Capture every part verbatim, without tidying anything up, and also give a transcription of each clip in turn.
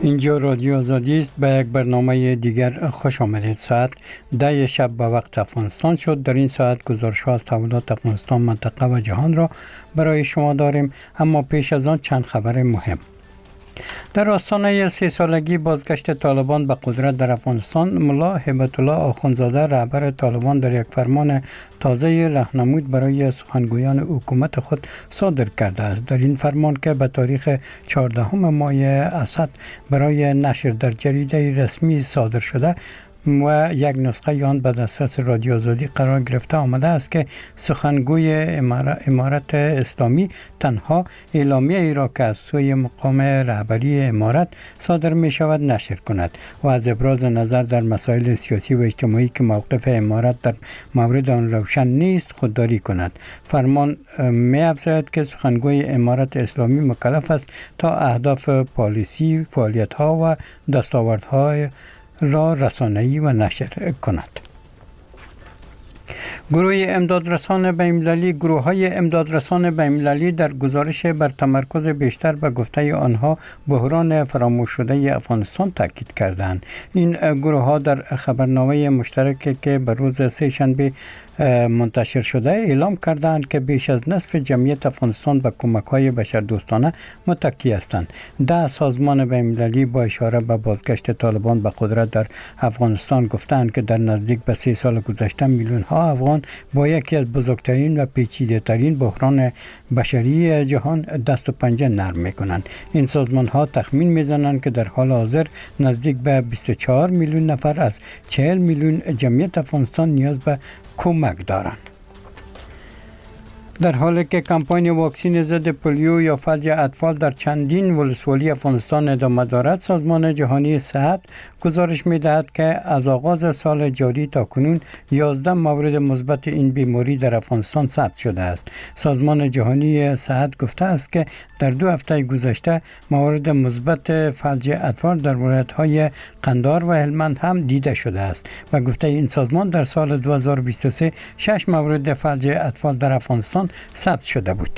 اینجا رادیو آزادی است. به یک برنامه دیگر خوش آمدید. ساعت ده شب به وقت افغانستان شد. در این ساعت گزارش‌ها از تحولات افغانستان، منطقه و جهان را برای شما داریم، اما پیش از آن چند خبر مهم. در آستانه سه سالگی بازگشت طالبان به قدرت در افغانستان، ملا هیبت الله آخوندزاده رهبر طالبان در یک فرمان تازه راهنمود برای سخنگویان حکومت خود صادر کرده است. در این فرمان که به تاریخ چهاردهم ماه اسد برای نشر در جریده رسمی صادر شده و یک نسخه آن به دسترس رادیو آزادی قرار گرفته آمده است که سخنگوی امارت اسلامی تنها اعلامیه ای را که از سوی مقام رهبری امارت صادر می شود نشر کند و از ابراز نظر در مسائل سیاسی و اجتماعی که موقف امارت در مورد آن روشن نیست خودداری کند. فرمان می افزاید که سخنگوی امارت اسلامی مکلف است تا اهداف پالیسی، فعالیت ها و دستاوردهای را رسانه‌ای و نشر کند. گروه امدادرسان بین‌المللی گروه های امدادرسان بین‌المللی در گزارش بر تمرکز بیشتر به گفته آنها بحران فراموش شده افغانستان تاکید کردند. این گروه ها در خبرنامه مشترکی که به روز سه شنبه منتشر شده اعلام کردند که بیش از نصف جمعیت افغانستان به کمک‌های بشردوستانه متکی هستند. ده سازمان بین‌المللی با اشاره به بازگشت طالبان به قدرت در افغانستان گفتند که در نزدیک به سه سال گذشته میلیون ها افغان با یکی از بزرگترین و پیچیده‌ترین بحران بشری جهان دست و پنجه نرم می‌کنند. این سازمان ها تخمین می‌زنند که در حال حاضر نزدیک به بیست و چهار میلیون نفر از چهل میلیون جمعیت افغانستان نیاز به کمک دارند. در حالی که کمپاین واکسن ضد پولیو یا فلج اطفال در چندین ولسوالی افغانستان ادامه دارد، سازمان جهانی صحت گزارش می‌دهد که از آغاز سال جاری تا کنون یازده مورد مثبت این بیماری در افغانستان ثبت شده است. سازمان جهانی صحت گفته است که در دو هفته گذشته موارد مثبت فلج اطفال در ولایت‌های قندهار و هلمند هم دیده شده است و گفته این سازمان در سال دو هزار و بیست و سه شش مورد فلج اطفال در افغانستان ثبت شده بود.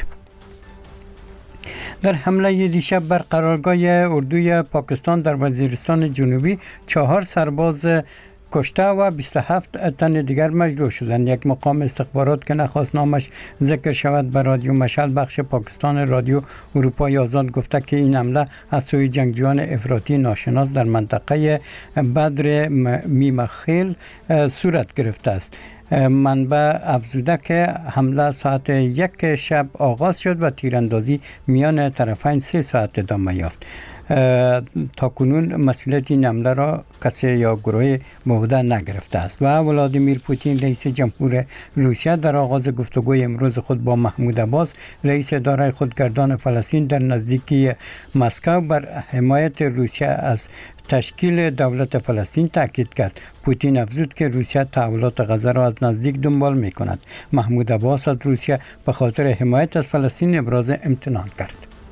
در حمله دیشب بر قرارگاه اردوی پاکستان در وزیرستان جنوبی چهار سرباز کشته و بیست و هفت تن دیگر مجروح شدند. یک مقام استخبارات که نخواست نامش ذکر شود به رادیو مشعل بخش پاکستان رادیو اروپای آزاد گفته که این حمله از سوی جنگجویان افراطی ناشناس در منطقه بدر میمخیل صورت گرفته است. منبع افزوده که حمله ساعت یک شب آغاز شد و تیراندازی میان طرفین سه ساعت ادامه یافت. تا کنون مسئولیت این حمله را کسی یا گروه مبتلا نگرفته است. و ولادیمیر پوتین رئیس جمهور روسیه در آغاز گفتگوی امروز خود با محمود عباس رئیس اداره خودگردان فلسطین در نزدیکی مسکو بر حمایت روسیه از تشکیل دولت فلسطین تاکید کرد. پوتین افزود که روسیه تحولات غزه را از نزدیک دنبال می کند. محمود عباس از روسیه به خاطر حمایت از فلسطین ابراز امتنان کرد.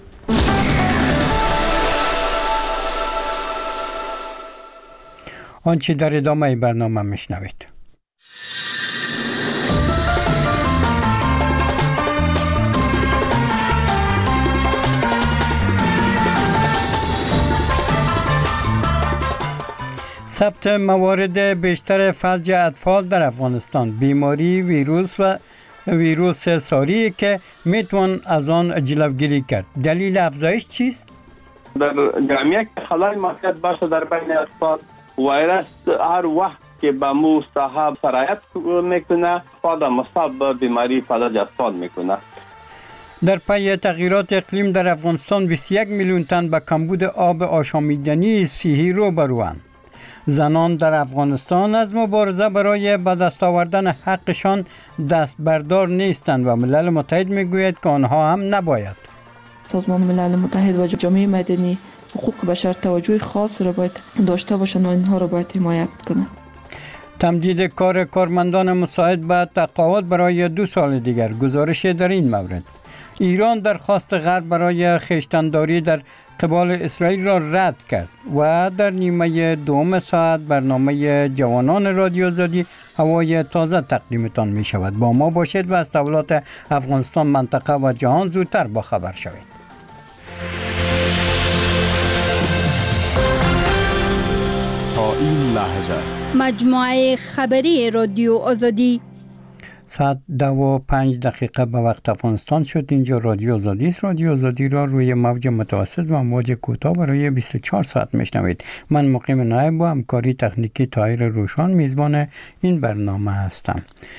آنچه در ادامه برنامه میشنوید. ثبت موارد بیشتر فلج اطفال در افغانستان، بیماری ویروس و ویروس ساری که میتوان از آن جلوگیری کرد. دلیل افزایش چیست؟ در جامعه که خلای موقعیت باشه در بین اطفال، ویروس هر وقت که به مو صاحب سرایت میکنه خود مصاب به بیماری فلج اطفال میکنه. در پی تغییرات اقلیم در افغانستان بیست و یک میلیون تن به کمبود آب آشامیدنی صحی روبروند. زنان در افغانستان از مبارزه برای به دست آوردن حقشان دست بردار نیستند و ملل متحد میگوید که آنها هم نباید. سازمان ملل متحد و جامعه مدنی حقوق بشر توجه خاص را باید داشته باشند و اینها را باید حمایت کنند. تمدید کار کارمندان مساعد به تقاعد برای دو سال دیگر. گزارش در این مورد. ایران درخواست غرب برای خویشتن‌داری در قبال اسرائیل را رد کرد و در نیمه دوم ساعت برنامه جوانان رادیو آزادی هوای تازه تقدیمتان می شود. با ما باشید و از تحولات افغانستان، منطقه و جهان زودتر با خبر شوید. این لحظه مجموعه خبری رادیو آزادی ساعت دو و پنج دقیقه به وقت افغانستان شد. اینجا رادیو آزادی است. رادیو آزادی را روی موج متوسط و موج کوتاه برای بیست و چهار ساعت میشنوید. من مقیم نایب با همکاری تکنیکی طاهر روشان میزبان این برنامه هستم.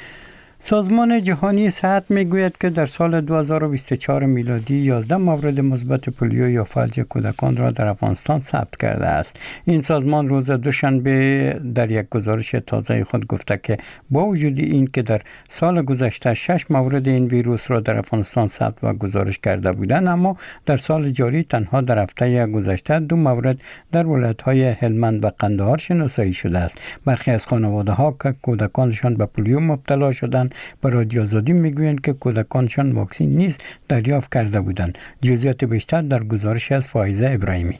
سازمان جهانی صحت میگوید که در سال دو هزار و بیست و چهار میلادی یازده مورد مثبت پولیو یا فلج کودکان را در افغانستان ثبت کرده است. این سازمان روز دوشنبه در یک گزارش تازه خود گفته که با وجود این که در سال گذشته شش مورد این ویروس را در افغانستان ثبت و گزارش کرده بودند، اما در سال جاری تنها در هفته گذشته دو مورد در ولایت‌های هلمند و قندهار شناسایی شده است. برخی از خانواده‌ها که کودکانشان به پولیو مبتلا شدند به رادیو آزادی میگویند که کودکانشان واکسن نیز دریافت کرده بودند. جزئیات بیشتر در گزارش از فائزه ابراهیمی.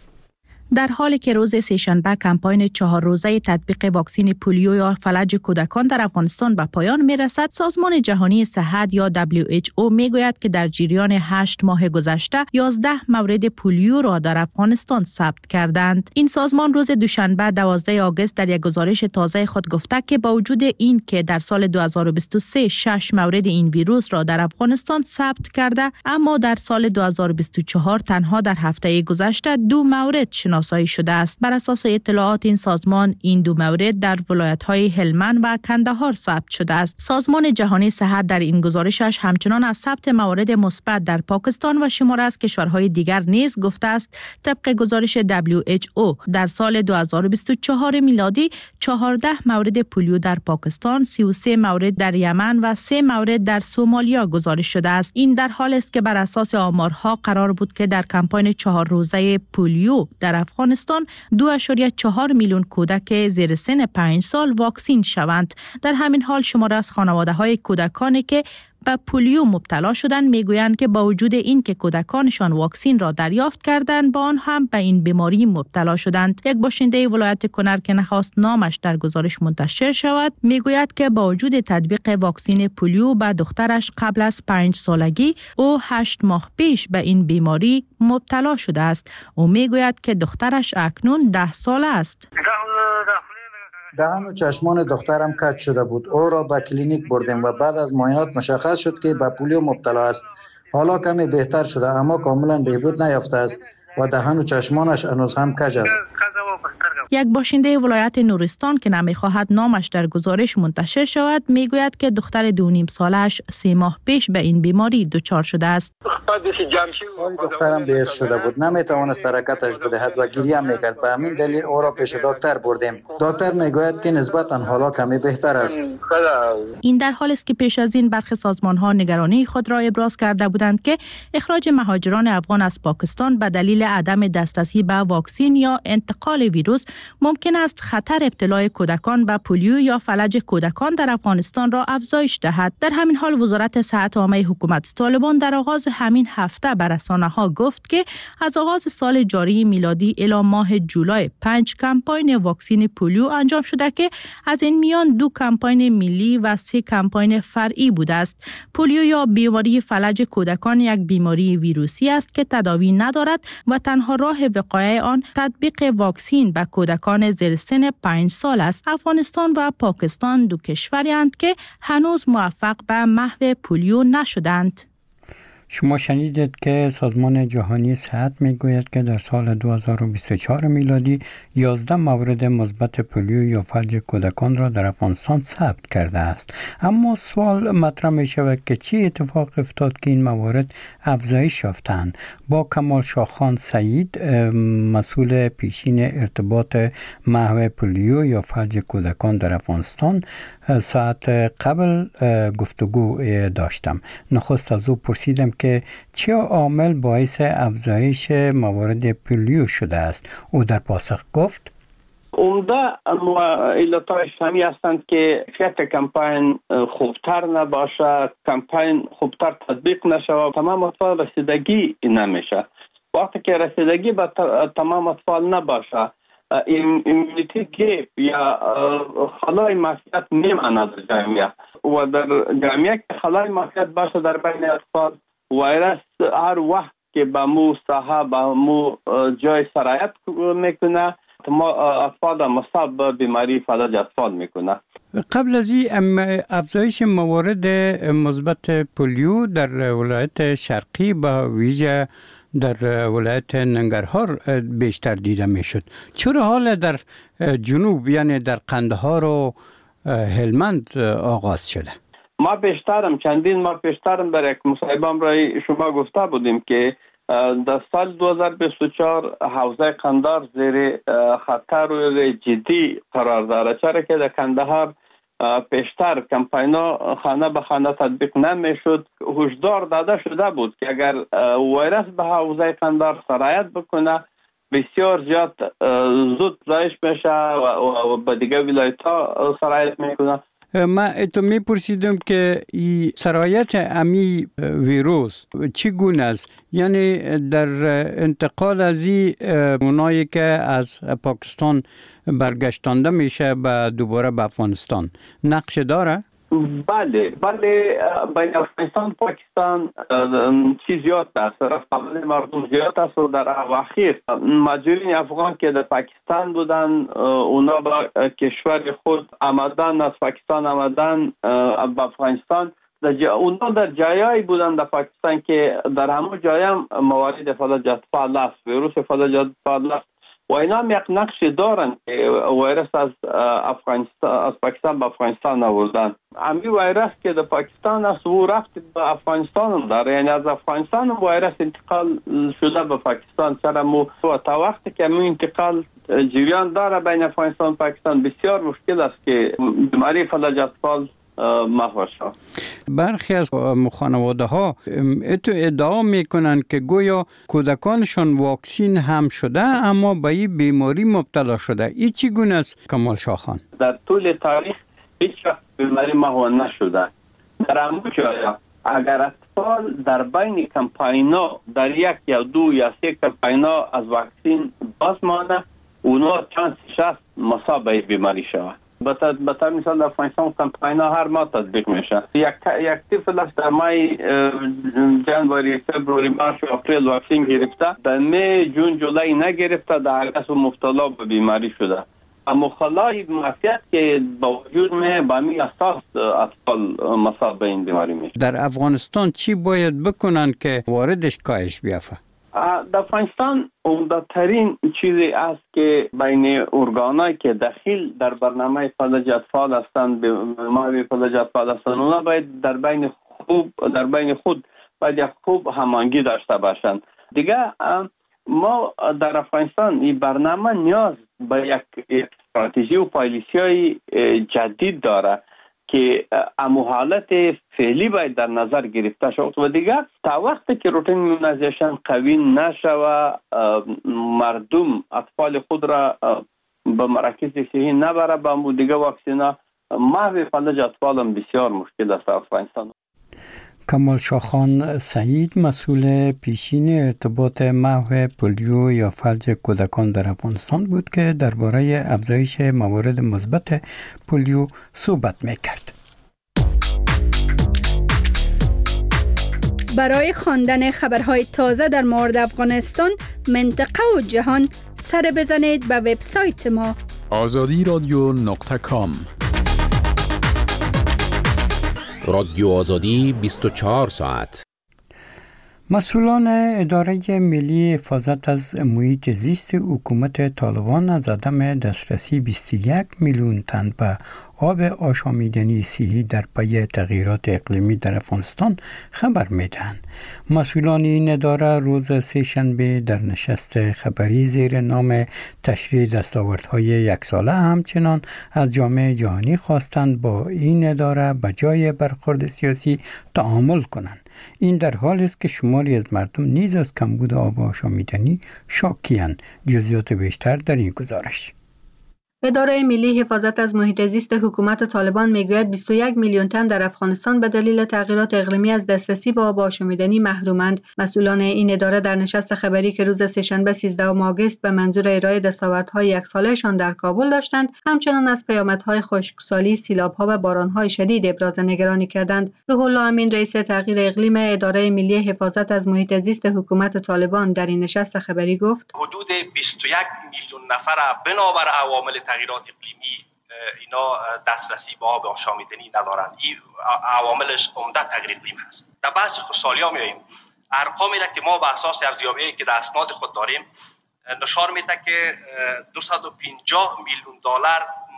در حالی که روز سه‌شنبه کمپاین چهار روزه تطبیق واکسن پولیو یا فلج کودکان در افغانستان به پایان میرسد، سازمان جهانی صحت یا دبلیو اچ او میگوید که در جریان هشت ماه گذشته یازده مورد پولیو را در افغانستان ثبت کردند. این سازمان روز دوشنبه دوازده آگوست در یک گزارش تازه خود گفته که با وجود این که در سال دو هزار و بیست و سه شش مورد این ویروس را در افغانستان ثبت کرده، اما در سال دو هزار و بیست و چهار تنها در هفته گذشته دو مورد شناسایی شده است. بر اساس اطلاعات این سازمان، این دو مورد در ولایت‌های هلمند و کندهار ثبت شده است. سازمان جهانی صحت در این گزارشش همچنان از ثبت موارد مثبت در پاکستان و شماره از کشورهای دیگر نیز گفته است. طبق گزارش دبلیو اچ او در سال دو هزار و بیست و چهار میلادی چهارده مورد پولیو در پاکستان، سی و سه مورد در یمن و سه مورد در سومالیا گزارش شده است. این در حالی است که بر اساس آمارها قرار بود که در کمپاین چهار روزه پولیو در افغانستان دو اشاریه چهار میلیون کودک زیر سن پنج سال واکسین شوند. در همین حال شماره از خانواده‌های کودکانی که به پولیو مبتلا شدند میگویند که با وجود این که کودکانشان واکسن را دریافت کردند، با آن هم به این بیماری مبتلا شدند. یک باشنده ولایت کنر که نخواست نامش در گزارش منتشر شود میگوید که با وجود تطبیق واکسن پولیو به دخترش قبل از پنج سالگی او هشت ماه پیش به این بیماری مبتلا شده است. او میگوید که دخترش اکنون ده ساله است. دهان و چشمان دخترم کج شده بود. او را به کلینیک بردیم و بعد از معاینات مشخص شد که به پولیو مبتلا است. حالا کمی بهتر شده اما کاملا بهبود نیافته است و دهان و چشمانش هنوز هم کج است. یک باشنده ولایت نورستان که نمیخواهد نامش در گزارش منتشر شود میگوید که دختر دو نیم سالش سه ماه پیش به این بیماری دچار شده است. حال دخترم بهش شده بود، نمیتوانست حرکتش بدهد و گریه میکرد. به همین دلیل او را پیش دکتر بردیم. دکتر میگوید که نسبتا حالا کمی بهتر است. این در حالی است که پیش از این برخی سازمان‌ها نگرانی خود را ابراز کرده بودند که اخراج مهاجران افغان از پاکستان به دلیل عدم دسترسی به واکسن یا انتقال ویروس ممکن است خطر ابتلای کودکان به پولیو یا فلج کودکان در افغانستان را افزایش دهد. در همین حال وزارت صحت عامه حکومت طالبان در آغاز همین هفته به رسانه‌ها گفت که از آغاز سال جاری میلادی الی ماه جولای پنج کمپاین واکسن پولیو انجام شده که از این میان دو کمپاین ملی و سه کمپاین فرعی بوده است. پولیو یا بیماری فلج کودکان یک بیماری ویروسی است که تداوی ندارد و تنها راه وقایع آن تطبیق واکسن به کودکان زیر سن پنج سال است. افغانستان و پاکستان دو کشوری اند که هنوز موفق به محو پولیو نشدند. شما شنیدید که سازمان جهانی صحت میگوید که در سال دو هزار و بیست و چهار میلادی یازده مورد مثبت پولیو یا فلج کودکان را در افغانستان ثبت کرده است. اما سوال مطرح می شود که چی اتفاق افتاد که این موارد افزایش یافتند؟ با کمال شاخان سعید، مسئول پیشین ارتباط محو پولیو یا فلج کودکان در افغانستان، ساعت قبل گفتگو داشتم. نخست از او پرسیدم که چه عامل باعث افزایش موارد پولیو شده است. او در پاسخ گفت عمده علتهای فنی هستند که کیفیت کمپاین خوبتر نباشه، کمپاین خوبتر تطبیق نشه، تمام اطفال رسیدگی نمیشه. وقتی که رسیدگی به تمام اطفال نباشه، ایمیونیتی گیپ یا خلای معافیت میماند در جامعه و در جامعه که خلای معافیت باشه در بین اطفال، ویروس هر وقت که به مو ساحه به مو جای سرایت میکنه ما اطفال مصاب به بیماری فلج اطفال میکنه. قبل از این افزایش موارد مثبت پولیو در ولایت شرقی با ویژه در ولایت ننگرهار بیشتر دیده میشد. چرا حال در جنوب یعنی در قندهار و هلمند آغاز شده؟ ما بیشترم چندین ما بیشترم در یک مصاحبه برای شما گفته بودیم که در سال دو هزار و بیست و چهار حوزه قندهار زیر خطر جدی قرار داره، چرا که در قندهار پیشتر کمپینا خانه به خانه تطبیق نمیشد. هشدار داده شده بود که اگر ویروس به حوزه قندهار سرایت بکنه بسیار زیاد زود ضعیف میشه و به دیگه ولایت ها سرایت میکنه. من اتو می پرسیدم که این سرایت امی ویروس چگونه است؟ یعنی در انتقال از این اونایی که از پاکستان برگشتانده میشه به دوباره به افغانستان نقش داره؟ بله بله، بین افغانستان و پاکستان چیز زیاد است، رفتن مردم زیاد است و در اواخر مهاجرین افغان که در پاکستان بودن اونا به کشور خود آمدن، از پاکستان آمدن به افغانستان. اونا در جایایی بودن در پاکستان که در همون جای هم موارد فلج اطفال است، ویروس فلج اطفال است و اینا هم یک نقش دارن که ویروس از افغانستان از پاکستان به افغانستان آوردن. امی ویروس که در پاکستان است و رفت به افغانستان هم داره، یعنی از افغانستان هم ویروس انتقال شده به پاکستان. چرا مو تا وقتی که امی انتقال جریان داره بین افغانستان و پاکستان بسیار مشکل است که بیماری فلج اطفال محو شد. برخی از خانواده ها اتو ادعا میکنن که گویا کودکانشان واکسین هم شده اما به این بیماری مبتلا شده. این چگونه است کمال شاه خان؟ در طول تاریخ هیچ وقت بیماری محو نشده. در همون جایا اگر اطفال در بین کمپاینا در یک یا دو یا سه کمپاینا از واکسین باز مانده، اونا چانس شست مصاب به بیماری شود. بطور مثال در افغانستان کمپینا هر ماه تطبیق میشه. یک یک طفل است در مای جنوری، فبروری، مارچ و اپریل واکسین گرفته، در می، جون، جولای نگرفته، در اگست مبتلا به بیماری شده. اما خلای معافیت که با وجود می با می اساس اطفال مصاب به این بیماری میشه. در افغانستان چی باید بکنن که واردش کاهش بیافته؟ در افغانستان عمده‌ترین چیزی است که بین ارگانایی که دخیل در برنامه فلج اطفال هستند، بیماری فلج اطفال هستند، اونا باید در بین خوب در بین خود باید یک خوب هماهنگی داشته باشند. دیگه ما در افغانستان این برنامه نیاز به یک استراتژی و پالیسی جدید داره که امو حالت فعلی باید در نظر گرفته شود و دیگه تا وقتی که روتین ایمونایزیشن قوی نشوه، مردم اطفال خود را به مراکز صحی نبره به امو دیگه واکسینا، محو فلج اطفال هم بسیار مشکل است در افغانستان. کمال شاه خان سعید مسئول پیشین ارتباط محو پولیو یا فلج کودکان در افغانستان بود که درباره افزایش موارد مثبت پولیو صحبت میکرد. برای خواندن خبرهای تازه در مورد افغانستان، منطقه و جهان سر بزنید به وبسایت ما آزادی رادیو نقطه کام. رادیو آزادی بیست و چهار ساعت. مسئولان اداره ملی حفاظت از محیط زیست حکومت طالبان از عدم دسترسی بیست و یک میلیون تن به آب آشامیدنی صحی در پی تغییرات اقلیمی در افغانستان خبر میدهند. مسئولان این اداره روز سه‌شنبه در نشست خبری زیر نام تشریح دستاوردهای یک ساله همچنان از جامعه جهانی خواستند با این اداره به جای برخورد سیاسی تعامل کنند. این در حالی است که شماری از مردم نیز از کمبود آب آشامیدنی شاکی‌اند. جزئیات بیشتر در این گزارش. اداره ملی حفاظت از محیط زیست حکومت طالبان میگوید بیست و یک میلیون تن در افغانستان به دلیل تغییرات اقلیمی از دسترسی به آب آشامیدنی محرومند. مسئولان این اداره در نشست خبری که روز سه‌شنبه سیزدهم آگوست به منظور ارائه دستاوردهای یک سالهشان در کابل داشتند، همچنان از پیامدهای خشکسالی، سیلاب‌ها و باران‌های شدید ابراز نگرانی کردند. روح الله امین رئیس تغییر اقلیم اداره ملی حفاظت از محیط زیست حکومت طالبان در این نشست خبری گفت: حدود بیست و یک میلیون نفر بنابر عوامل تغییرات اقلیمی اینا دسترسی به آب آشامیدنی ندارند. این عواملش عمده تغییر اقلیم هست. در بحث خشکسالی ها میاییم، ارقامی را که ما به اساس ارزیابی‌ای که در اسناد خود داریم نشان میده که دویست و پنجاه میلیون دلار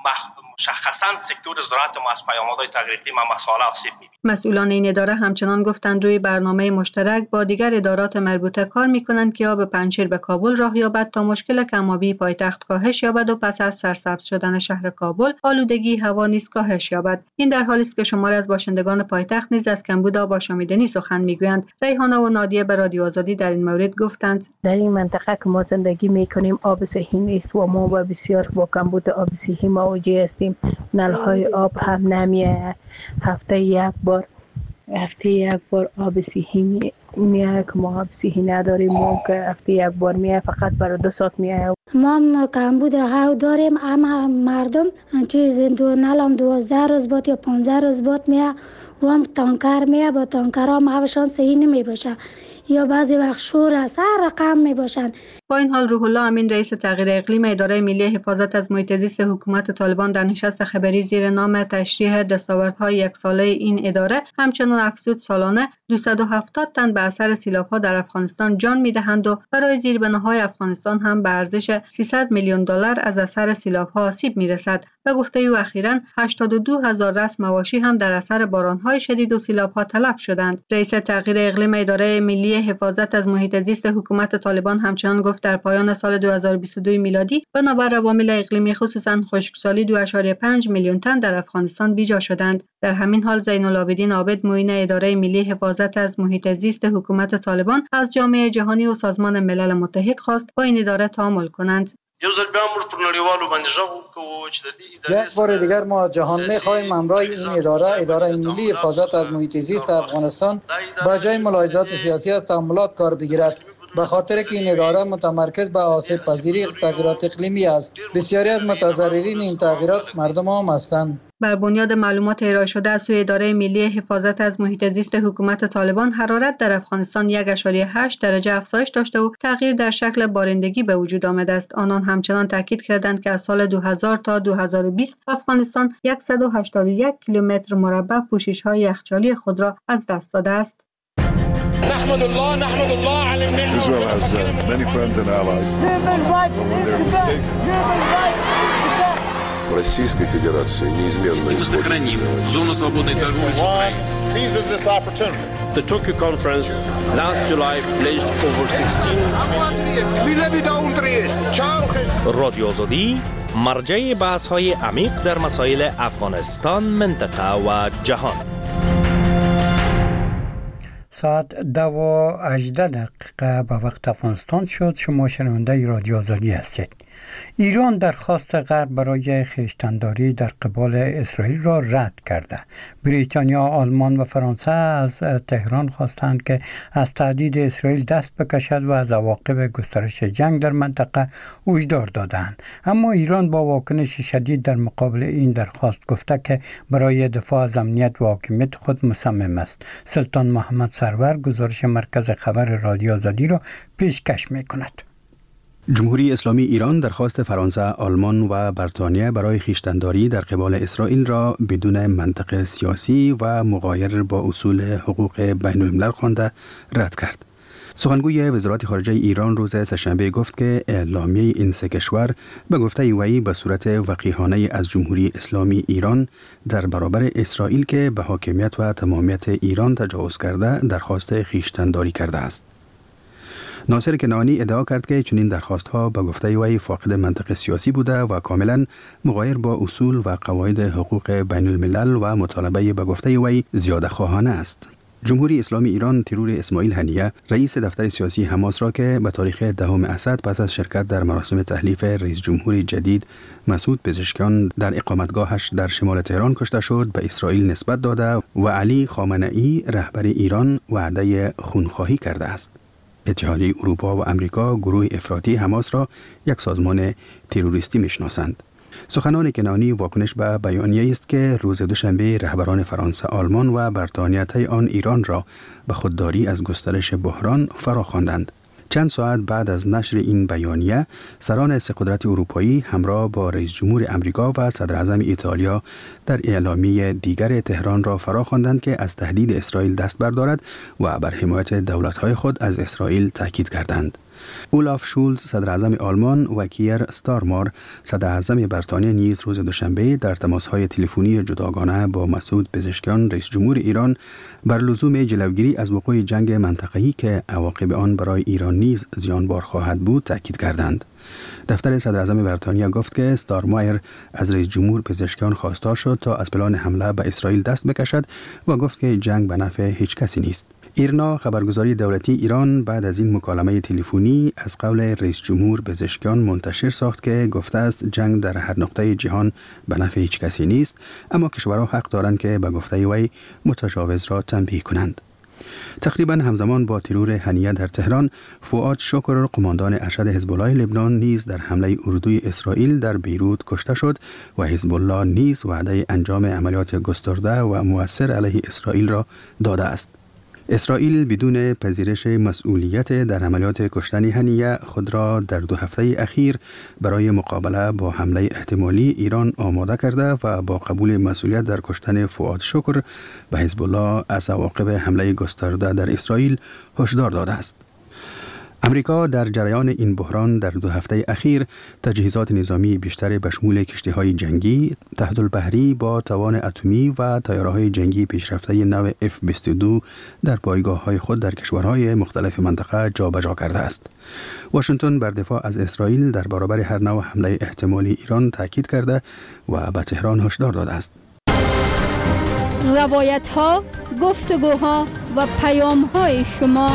مشخصاً سکتور زراعت ما از پیامدهای تغییر اقلیم مسائل آسیب می‌بیند. مسئولان این اداره همچنان گفتند روی برنامه مشترک با دیگر ادارات مربوطه کار می‌کنند که آب پنجشیر به کابل راه یابد تا مشکل کم‌آبی پایتخت کاهش یابد و پس از سرسبز شدن شهر کابل آلودگی هوا نیز کاهش یابد. این در حالی است که شماری از باشندگان پایتخت نیز از کمبود آب آشامیدنی سخن می‌گویند. ریحانه و نادیه به رادیو آزادی در این مورد گفتند: در این منطقه که ما زندگی می‌کنیم آب صحی نیست و ما بسیار با کمبود آب صحی مواجه هستیم. نل‌های آب هم نمی‌آید. هفته یک بار هفته یک بار آب صحی میاد که ما آب صحی نداریم. ما که هفته یک بار میاد فقط برای دو ساعت میاد. ما کمبود هوا داریم، اما مردم چیز دو نلام دوازده روز بعد یا پانزده روز بعد میاد و هم تانکر میاد. با تانکر هم هواشان صحیح نمی باشه یا بعضی وقت شور است، هر رقم می باشن. با این حال روح الله امین رئیس تغییر اقلیم اداره ملی حفاظت از محیط زیست حکومت طالبان در نشست خبری زیر نام تشریح دستاوردهای یک ساله این اداره همچنان افزود سالانه دویست و هفتاد تن به اثر سیلاب‌ها در افغانستان جان می‌دهند و برای زیربناهای افغانستان هم به ارزش سیصد میلیون دلار از اثر سیلاب‌ها آسیب می‌رسد. و گفته او اخیراً هشتاد و دو هزار رأس مواشی هم در اثر باران‌های شدید و سیلاب‌ها تلف شدند. رئیس تغییر اقلیم اداره ملی حفاظت از محیط زیست حکومت طالبان همچنان گفت در پایان سال دو هزار و بیست و دو میلادی بنابر عوامل اقلیمی خصوصاً خشکسالی دو ممیز پنج میلیون تن در افغانستان بیجا شدند. در همین حال زین العابدین عابد معین اداره ملی حفاظت از محیط زیست حکومت طالبان از جامعه جهانی و سازمان ملل متحد خواست با این اداره تعامل کنند. یک بار دیگر ما جهان می‌خواهیم همراه این اداره اداره ملی حفاظت از محیط زیست افغانستان با جای ملاحظات سیاسی از تعاملات کار بگیرد، به خاطر که این اداره متمرکز به آسیب پذیری تغییرات اقلیمی است. بسیاری از متضررین این تغییرات مردم هم هستند. بر بنیاد معلومات ارائه شده از سوی اداره ملی حفاظت از محیط زیست حکومت طالبان، حرارت در افغانستان یک ممیز هشت درجه افزایش داشته و تغییر در شکل بارندگی به وجود آمده است. آنان همچنان تاکید کردند که از سال دو هزار تا دو هزار و بیست افغانستان صد و هشتاد و یک کیلومتر مربع پوشش‌های یخچالی خود را از دست داده است. نحمد الله نحمد الله على النعمة. Israel has uh, many friends and allies. Российской Федерации неизменно сохраним зону свободной торговли с Украиной. Seizes this opportunity. The Tokyo conference last July pledged over sixteen. رادیو آزادی مرجع بحث‌های عمیق در مسائل افغانستان، منطقه و جهان. ساعت دو و هجده دقیقه به وقت افغانستان شد. شما شنونده رادیو آزادی هستید. ایران درخواست غرب برای خویشتن‌داری در قبال اسرائیل را رد کرده. بریتانیا، آلمان و فرانسه از تهران خواستند که از تهدید اسرائیل دست بکشد و از عواقب گسترش جنگ در منطقه هشدار دادند. اما ایران با واکنش شدید در مقابل این درخواست گفته که برای دفاع از امنیت و حاکمیت خود مصمم است. سلطان محمد سرور گزارش مرکز خبر رادیو آزادی را پیشکش می‌کند. جمهوری اسلامی ایران درخواست فرانسه، آلمان و بریتانیا برای خویشتن‌داری در قبال اسرائیل را بدون منطق سیاسی و مغایر با اصول حقوق بین الملل خوانده رد کرد. سخنگوی وزارت خارجه ایران روز سه‌شنبه گفت که اعلامیه این سه کشور به گفته وی به صورت وقیحانه از جمهوری اسلامی ایران در برابر اسرائیل که به حاکمیت و تمامیت ایران تجاوز کرده درخواست خویشتن‌داری کرده است. ناصر کنعانی ادعا کرد که چنین درخواست‌ها به گفته وی فاقد منطق سیاسی بوده و کاملا مغایر با اصول و قواعد حقوق بین الملل و مطالبه به گفته وی زیاده خواهانه است. جمهوری اسلامی ایران ترور اسماعیل هنیه رئیس دفتر سیاسی حماس را که به تاریخ دهم اسد پس از شرکت در مراسم تحلیف رئیس جمهور جدید مسعود پزشکیان در اقامتگاهش در شمال تهران کشته شد به اسرائیل نسبت داده و علی خامنه‌ای رهبر ایران وعده خونخواهی کرده است. اتحادیه اروپا و امریکا گروه افراطی حماس را یک سازمان تروریستی میشناسند. سخنان کنانی واکنش به بیانیه است که روز دوشنبه رهبران فرانسه، آلمان و بریتانیا طی آن ایران را به خودداری از گسترش بحران فرا خواندند. چند ساعت بعد از نشر این بیانیه، سران سه قدرت اروپایی همراه با رئیس جمهور امریکا و صدر اعظم ایتالیا در اعلامیه دیگر تهران را فرا خواندند که از تهدید اسرائیل دست بردارد و بر حمایت دولت‌های خود از اسرائیل تاکید کردند. اولاف شولز صدر اعظم آلمان و کیر استارمار صدر اعظم بریتانیا نیز روز دوشنبه در تماس‌های تلفنی جداگانه با مسعود پزشکیان رئیس جمهور ایران بر لزوم جلوگیری از وقوع جنگ منطقه‌ای که عواقب آن برای ایران نیز زیانبار خواهد بود تاکید کردند. دفتر صدر اعظم بریتانیا گفت که استارمایر از رئیس جمهور پزشکیان خواستار شد تا از پلان حمله به اسرائیل دست بکشد و گفت که جنگ به نفع هیچ کسی نیست. ایرنا خبرگزاری دولتی ایران بعد از این مکالمه تلفنی از قول رئیس جمهور پزشکیان منتشر ساخت که گفته است جنگ در هر نقطه جهان به نفع هیچ کسی نیست، اما کشورها حق دارند که به گفته وی متجاوز را تنبیه کنند. تقریبا همزمان با ترور هنیه در تهران، فؤاد شکر قماندان ارشد حزب الله لبنان نیز در حمله اردوی اسرائیل در بیروت کشته شد و حزب الله نیز وعده انجام عملیات گسترده و مؤثر علیه اسرائیل را داده است. اسرائیل بدون پذیرش مسئولیت در عملیات کشتن هنیه خود را در دو هفته اخیر برای مقابله با حمله احتمالی ایران آماده کرده و با قبول مسئولیت در کشتن فؤاد شکر به حزب الله از عواقب حمله گسترده در اسرائیل هشدار داده است. امریکا در جریان این بحران در دو هفته اخیر تجهیزات نظامی بیشتر به شمول کشتی‌های جنگی، تحت‌البحری با توان اتمی و طیاره‌های جنگی پیشرفته نو اف بیست و دو در پایگاه‌های خود در کشورهای مختلف منطقه جابجا کرده است. واشنگتن بر دفاع از اسرائیل در برابر هر نوع حمله احتمالی ایران تاکید کرده و به تهران هشدار داده است. روایت‌ها، گفتگوها و پیام‌های شما.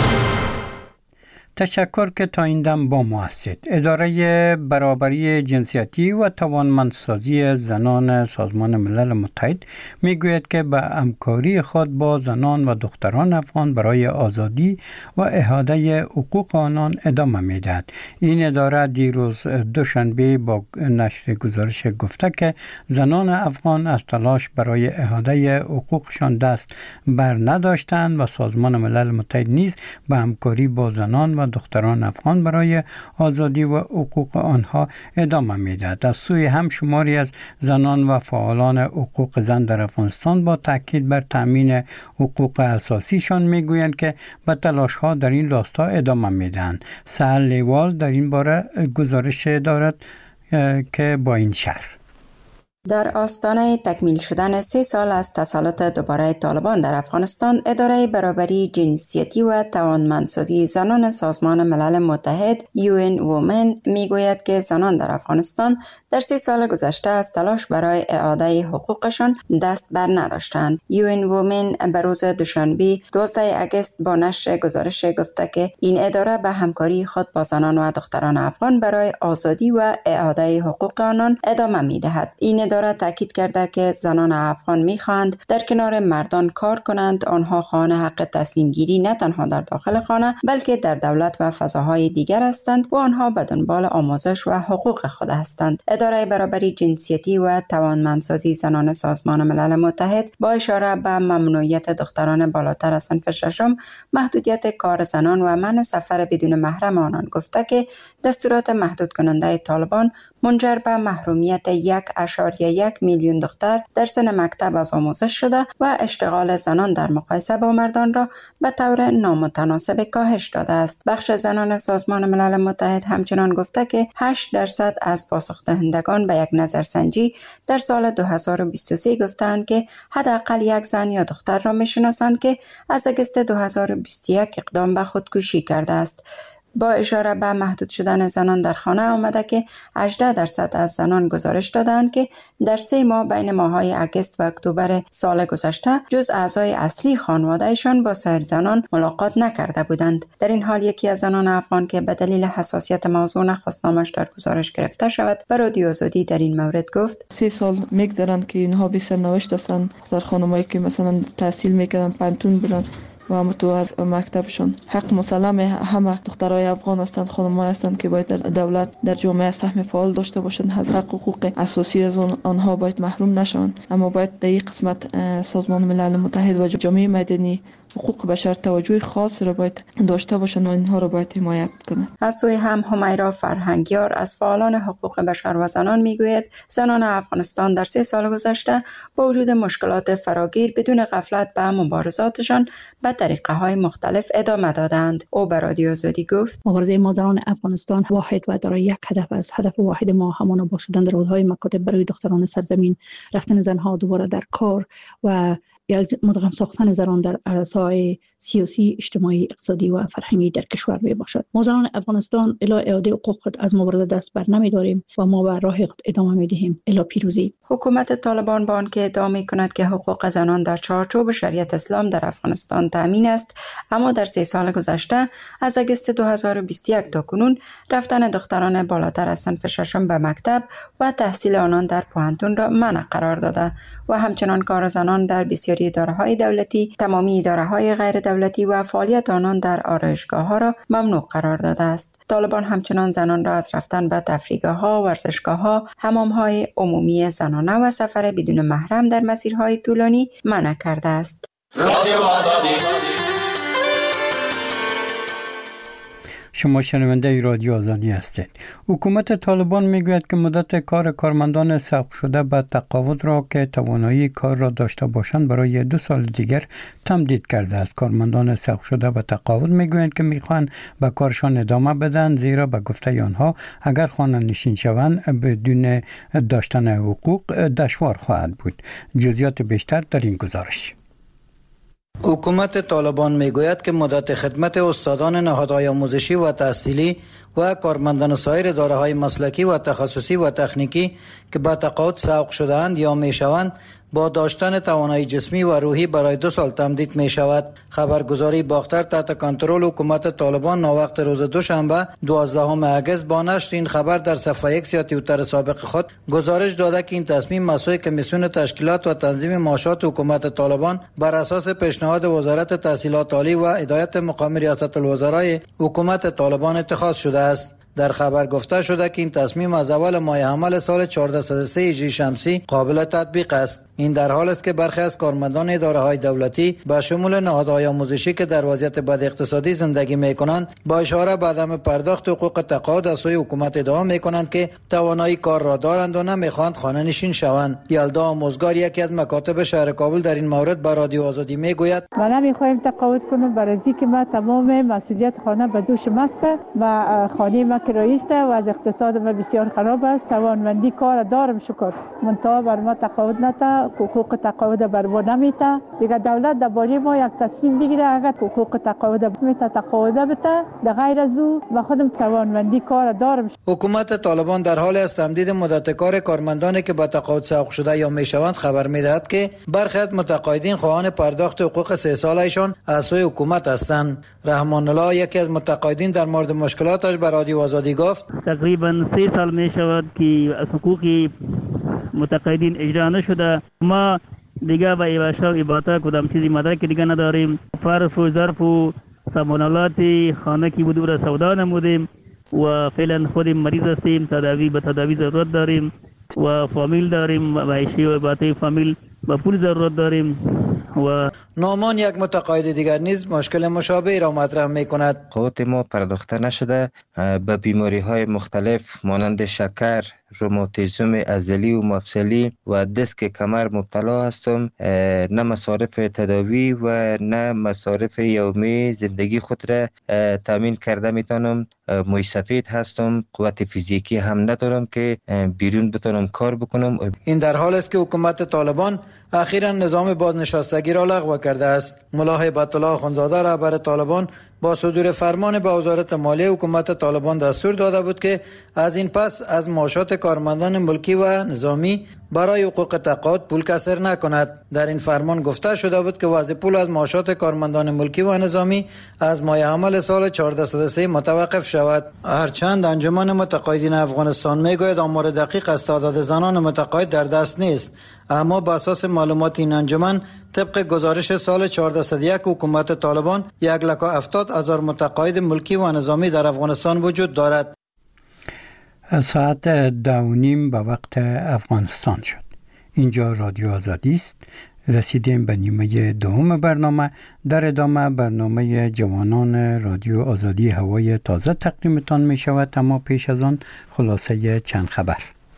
تشکر که تا این دم با ما هستید. اداره برابری جنسیتی و توانمندسازی زنان سازمان ملل متحد میگوید که به همکاری خود با زنان و دختران افغان برای آزادی و احاطه حقوق آنان ادامه میدهد. این اداره دیروز دوشنبه با نشر گزارش گفته که زنان افغان از تلاش برای احاطه حقوقشان دست بر نداشتند و سازمان ملل متحد نیز به همکاری با زنان و دختران افغان برای آزادی و حقوق آنها ادامه میدهد. از سوی هم شماری از زنان و فعالان حقوق زن در افغانستان با تاکید بر تامین حقوق اساسیشان میگویند که به تلاش‌ها در این راستا ادامه میدهند. سهل لیوال در این باره گزارش دارد که با این شرح. در آستانه تکمیل شدن سه سال از تسلط دوباره طالبان در افغانستان، اداره برابری جنسیتی و توانمندسازی زنان سازمان ملل متحد یو ان وومن میگوید که زنان در افغانستان در سه سال گذشته از تلاش برای اعاده حقوقشان دست بر نداشتند. یو ان وومن به روز دوشنبه دوازده اگست با نشر گزارش گفته که این اداره به همکاری خود با زنان و دختران افغان برای آزادی و اعاده حقوق آنان ادامه میدهد. این اداره تاکید کرده که زنان افغان میخواهند در کنار مردان کار کنند. آنها خواهان حق تصمیم گیری نه تنها در داخل خانه بلکه در دولت و فضاهای دیگر هستند و آنها به دنبال آموزش و حقوق خود هستند. اداره برابری جنسیتی و توانمندسازی زنان سازمان ملل متحد با اشاره به ممنوعیت دختران بالاتر از صنف ششم، محدودیت کار زنان و منع سفر بدون محرم آنان گفته که دستورات محدود کننده طالبان منجر به محرومیت یک اشاریه یک میلیون دختر در سن مکتب از آموزش شده و اشتغال زنان در مقایسه با مردان را به طور نامتناسب کاهش داده است. بخش زنان سازمان ملل متحد همچنان گفته که هشت درصد از پاسخدهندگان به یک نظرسنجی در سال دو هزار و بیست و سه گفتند که حداقل یک زن یا دختر را میشناسند که از اگست دو هزار و بیست و یک اقدام به خودکشی کرده است. با اشاره به محدود شدن زنان در خانه آمده که هجده درصد از زنان گزارش دادند که در سه ماه بین ماه‌های اگست و اکتبر سال گذشته جز اعضای اصلی خانوادهشان با سایر زنان ملاقات نکرده بودند. در این حال یکی از زنان افغان که به دلیل حساسیت موضوع نخواست نامش در گزارش گرفته شود به رادیو آزادی در این مورد گفت: سه سال میگذرند که اینها بی سرنوشت هستند. در خانمایی که مثلا تحصیل میکردن، پانتون بودن و هم تو از مکتبشون حق مسلم همه دخترای افغان هستند، خانم‌ها هستند که باید در دولت در جامعه سهم فعال داشته باشند. از حق حقوق اساسی از آنها باید محروم نشوند. اما باید در این قسمت سازمان ملل متحد و جامعه مدنی حقوق بشر توجه خاص را باید داشته باشند و اینها را باید حمایت کنند. از سوی هم همیرا فرهنگیار از فعالان حقوق بشر و زنان میگوید زنان افغانستان در سه سال گذشته با وجود مشکلات فراگیر بدون غفلت به مبارزاتشان به طریقه های مختلف ادامه دادند. او به رادیو آزادی گفت: مبارزه ما زنان افغانستان واحد و دارای یک هدف است. هدف واحد ما همان آباد شدن روزهای مکاتب برای دختران سرزمین، رفتن زنها دوباره در کار و مدغم ساختن زنان در عرصه‌های سیاسی، اجتماعی، اقتصادی و فرهنگی در کشور می باشد. ما زنان افغانستان الی اعاده حقوق خود از مبارزه دست بر نمی داریم و ما به راه خود ادامه می دهیم الی پیروزی. حکومت طالبان با آنکه ادعا می کند که حقوق زنان در چارچوب شریعت اسلام در افغانستان تامین است، اما در سه سال گذشته از اگست دو هزار و بیست و یک تا کنون رفتن دختران بالاتر از صنف ششم به مکتب و تحصیل آنان در پوهنتون را منع قرار داده و همچنان کار زنان در بسیاری اداره‌های دولتی، تمامی اداره‌های غیر دولتی و فعالیت آنان در آرایشگاه‌ها را ممنوع قرار داده است. طالبان همچنان زنان را از رفتن به تفریحگاه‌ها، ورزشگاه‌ها، حمام‌های عمومی زنانه و سفر بدون محرم در مسیرهای طولانی منع کرده است. رادیو آزادی. شما شنونده رادیو آزادی هستید. حکومت طالبان میگوید که مدت کار کارمندان سوق شده به تقاعد را که توانایی کار را داشته باشند برای دو سال دیگر تمدید کرده است. کارمندان سوق شده به تقاعد میگویند که میخواهند به کارشان ادامه بدن، زیرا به گفته آنها اگر خانه نشین شوند بدون داشتن حقوق دشوار خواهد بود. جزئیات بیشتر در این گزارش. حکومت طالبان میگوید که مدت خدمت استادان نهادهای آموزشی و تحصیلی و کارمندان سایر اداره‌های مسلکی و تخصصی و تکنیکی که به تقاعد سوق شده‌اند یا میشوند با داشتن توانایی جسمی و روحی برای دو سال تمدید می شود. خبرگزاری باختر تحت کنترل حکومت طالبان ناوقت روز دوشنبه دوازدهم اگست با نشر این خبر در صفحه ایکس یا توییتر سابق خود گزارش داده که این تصمیم مسئول کمیسیون تشکیلات و تنظیم معاشات حکومت طالبان بر اساس پیشنهاد وزارت تحصیلات عالی و هدایت مقام ریاست الوزرای حکومت طالبان اتخاذ شده است. در خبر گفته شده که این تصمیم از اول ماه حمل سال چهاردهصد و سه هجری شمسی قابل تطبیق است. این در حال است که برخی از کارمندان اداره‌های دولتی به شمول نهادهای آموزشی که در وضعیت بد اقتصادی زندگی می‌کنند با اشاره به عدم پرداخت حقوق تقاعد از سوی حکومت ادعا می‌کنند که توانایی کار را دارند و نمی‌خواهند خانه نشین شوند. یلدا آموزگار یکی از مکاتب شهر کابل در این مورد به رادیو آزادی میگوید: ما نمی‌خواهیم تقاعد کنیم برای اینکه ما تمام مسئولیت خانه به دوش ماست و خانه ما کرایه است و از اقتصاد ما بسیار خراب است. توانمندی کار دارم شکر، منتها بر ما تقاعد نتا، حقوق تقاعد بر ما نمیته. دیگه دولت درباره ما یک تصمیم بگیره، اگر حقوق تقاعد میته تقاعد بده، در غیر از او ما خودم توانمندی کار دارم. حکومت طالبان در حال است تمدید مدت کار کارمندانی که به تقاعد سوق شده یا میشوند خبر میدهد که برخی از متقاعدین خواهان پرداخت حقوق سه سالهایشان از سوی حکومت هستند. رحمان الله یکی از متقاعدین در مورد مشکلاتش به رادیو آزادی گفت: تقریبا سه سال می شود که از حقوق متقاعدین اجرا نشده. ما دیگه به ایواشا و ایباتا کدام چیزی مدرک دیگه نداریم. فرف و ظرف و سامانالات خانه کی بود را سودا نمودیم و فعلا خودیم مریض هستیم، تداوی به تداوی ضرورت داریم و فامیل داریم و عیشی و ایباتا فامیل با پول ضرورت داریم. و نامان یک متقاعد دیگر نیز مشکل مشابه را مطرح می کند. قوت ما پرداخته نشده به بیماری های مختلف مانند شکر، روماتیسم عضلی و مفصلی و دیسک کمر مبتلا هستم. نه مصارف تداوی و نه مصارف یومی زندگی خود را تامین کرده میتونم. موی سفید هستم، قوت فیزیکی هم ندارم که بیرون بتونم کار بکنم. این در حال است که حکومت طالبان اخیراً نظام بازنشستگی را لغو کرده است. ملا هیبت الله اخوندزاده رهبر طالبان با صدور فرمان به وزارت مالیه حکومت طالبان دستور داده بود که از این پس از معاشات کارمندان ملکی و نظامی برای حقوق تقاعد پول کسر نکند. در این فرمان گفته شده بود که وضع پول از معاشات کارمندان ملکی و نظامی از ماه عمل سال هزار و چهارصد و سه متوقف شود. هرچند انجمن متقاعدین افغانستان میگوید آمار دقیق از تعداد زنان متقاعد در دست نیست، اما بر اساس معلومات این انجمن طبق گزارش سال هزار و چهارصد و یک حکومت طالبان یک لک و هفتاد هزار متقاعد ملکی و نظامی در افغانستان وجود دارد. ساعت دو و نیم به وقت افغانستان شد. اینجا رادیو آزادی است. رسیدیم به نیمه دوم برنامه. در ادامه برنامه جوانان رادیو آزادی هوای تازه تقدیمتان می شود، اما پیش از آن خلاصه چند خبر.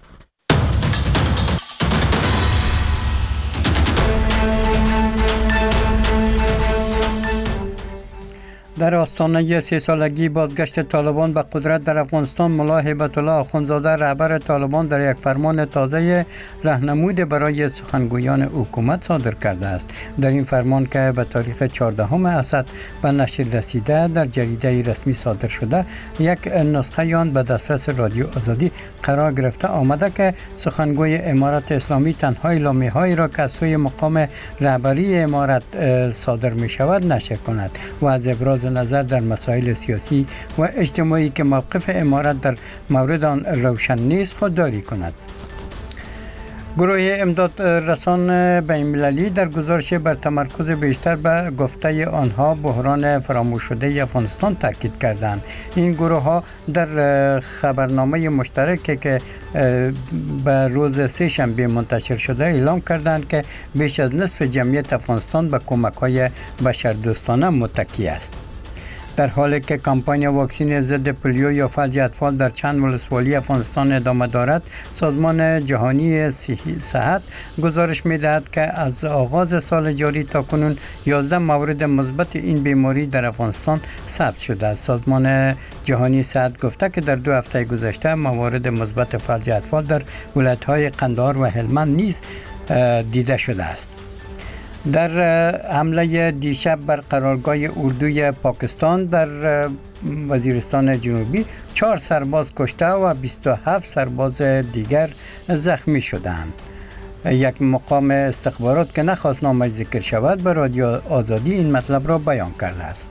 در آستانه سه سالگی بازگشت طالبان به قدرت در افغانستان، ملا هیبت الله آخوندزاده رهبر طالبان در یک فرمان تازه راهنمود برای سخنگویان حکومت صادر کرده است. در این فرمان که به تاریخ چهاردهم اسد به نشر رسیده در جریده رسمی صادر شده، یک نسخه آن به دسترس رادیو آزادی قرار گرفته آمده که سخنگوی امارت اسلامی تنها اعلامیه‌هایی را که از سوی مقام رهبری امارت صادر می شود نشر کند و از ابراز نظر در مسائل سیاسی و اجتماعی که موقف امارت در مورد آن روشن نیست خودداری کند. گروه امداد رسان بین‌المللی در گزارش بر تمرکز بیشتر به گفته آنها بحران فراموش شده افغانستان تاکید کردند. این گروه ها در خبرنامه مشترکی که به روز سه شنبه منتشر شده اعلام کردند که بیش از نصف جمعیت افغانستان به کمک های بشردوستانه متکی است. در حالی که کمپاین واکسن ضد پولیو یا فلج اطفال در چند ولسوالی افغانستان ادامه دارد، سازمان جهانی صحت گزارش می‌دهد که از آغاز سال جاری تا کنون یازده مورد مثبت این بیماری در افغانستان ثبت شده است. سازمان جهانی صحت گفته که در دو هفته گذشته موارد مثبت فلج اطفال در ولایت‌های قندهار و هلمند نیز دیده شده است. در حمله دیشب بر قرارگاه اردوی پاکستان در وزیرستان جنوبی چهار سرباز کشته و بیست و هفت سرباز دیگر زخمی شدند. یک مقام استخبارات که نخواست نامش ذکر شود به رادیو آزادی این مطلب را بیان کرده است.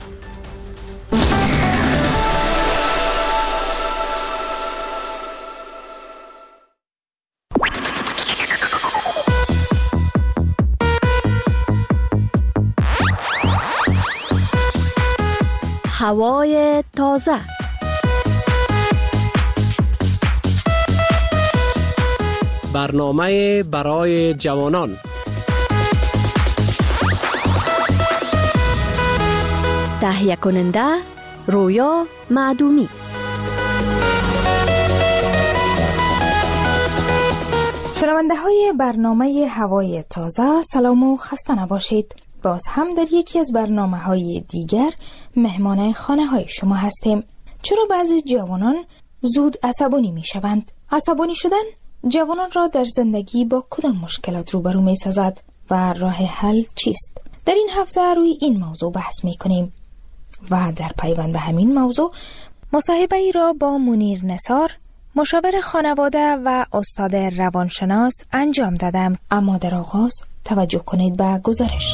هوای تازه. برنامه برای جوانان. تهیه کننده رویا معدومی. شنونده های برنامه هوای تازه، سلام و خسته نباشید. باز هم در یکی از برنامه های دیگر مهمان خانه های شما هستیم. چرا بعضی جوانان زود عصبانی می شوند؟ عصبانی شدن جوانان را در زندگی با کدام مشکلات روبرو می سازد و راه حل چیست؟ در این هفته روی این موضوع بحث می کنیم و در پیوند به همین موضوع مصاحبه ای را با منیر نثار، مشاور خانواده و استاد روانشناس انجام دادم. اما در آغاز توجه کنید به گزارش.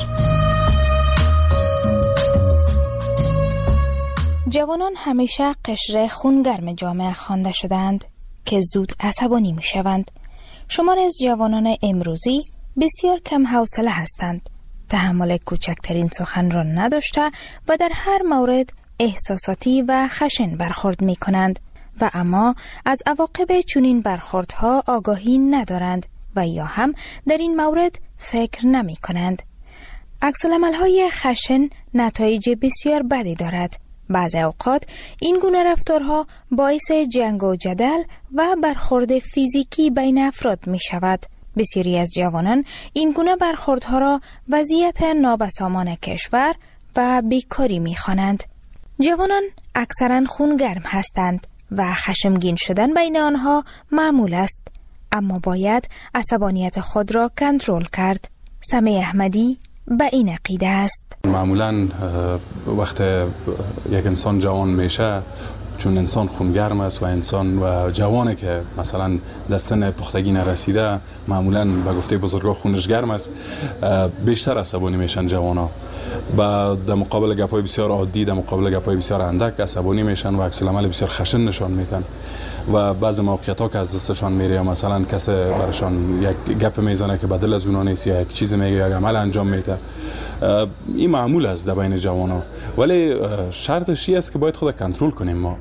جوانان همیشه قشر خونگرم جامعه خوانده شدند که زود عصبانی می شوند. شمار از جوانان امروزی بسیار کم حوصله هستند، تحمل کوچکترین سخن را نداشته و در هر مورد احساساتی و خشن برخورد می کنند و اما از عواقب چنین برخوردها آگاهی ندارند و یا هم در این مورد فکر نمی کنند. عکس‌العمل‌های خشن نتایج بسیار بدی دارد. بعضی اوقات این گونه رفتارها باعث جنگ و جدل و برخورد فیزیکی بین افراد می شود. بسیاری از جوانان این گونه برخوردها را وضعیت نابسامان کشور و بیکاری می خوانند. جوانان اکثرا خونگرم هستند و خشمگین شدن بین آنها معمول است، اما باید عصبانیت خود را کنترل کرد. سمی احمدی، به این عقیده است. معمولا وقت یک انسان جوان میشه، چون انسان خونگرم است و انسان و جوانه که مثلا دستن پختگی نرسیده، معمولا به گفته بزرگا خونش گرم است، بیشتر عصبانی میشن جوانا. و در مقابل گپای بسیار عادی، در مقابل گپای بسیار اندک عصبانی میشن و عکس العمل بسیار خشن نشان میدن. و بعضی موقعیت ها که از دستشان میره، مثلا کسی برشان یک گپ میزنه که بدل از اونا نیست، یا یک چیز میگه یا یک عمل انجام میده، این معمول است در بین جوانا. ولی شرطش این است که باید خود کنترل کنیم. ما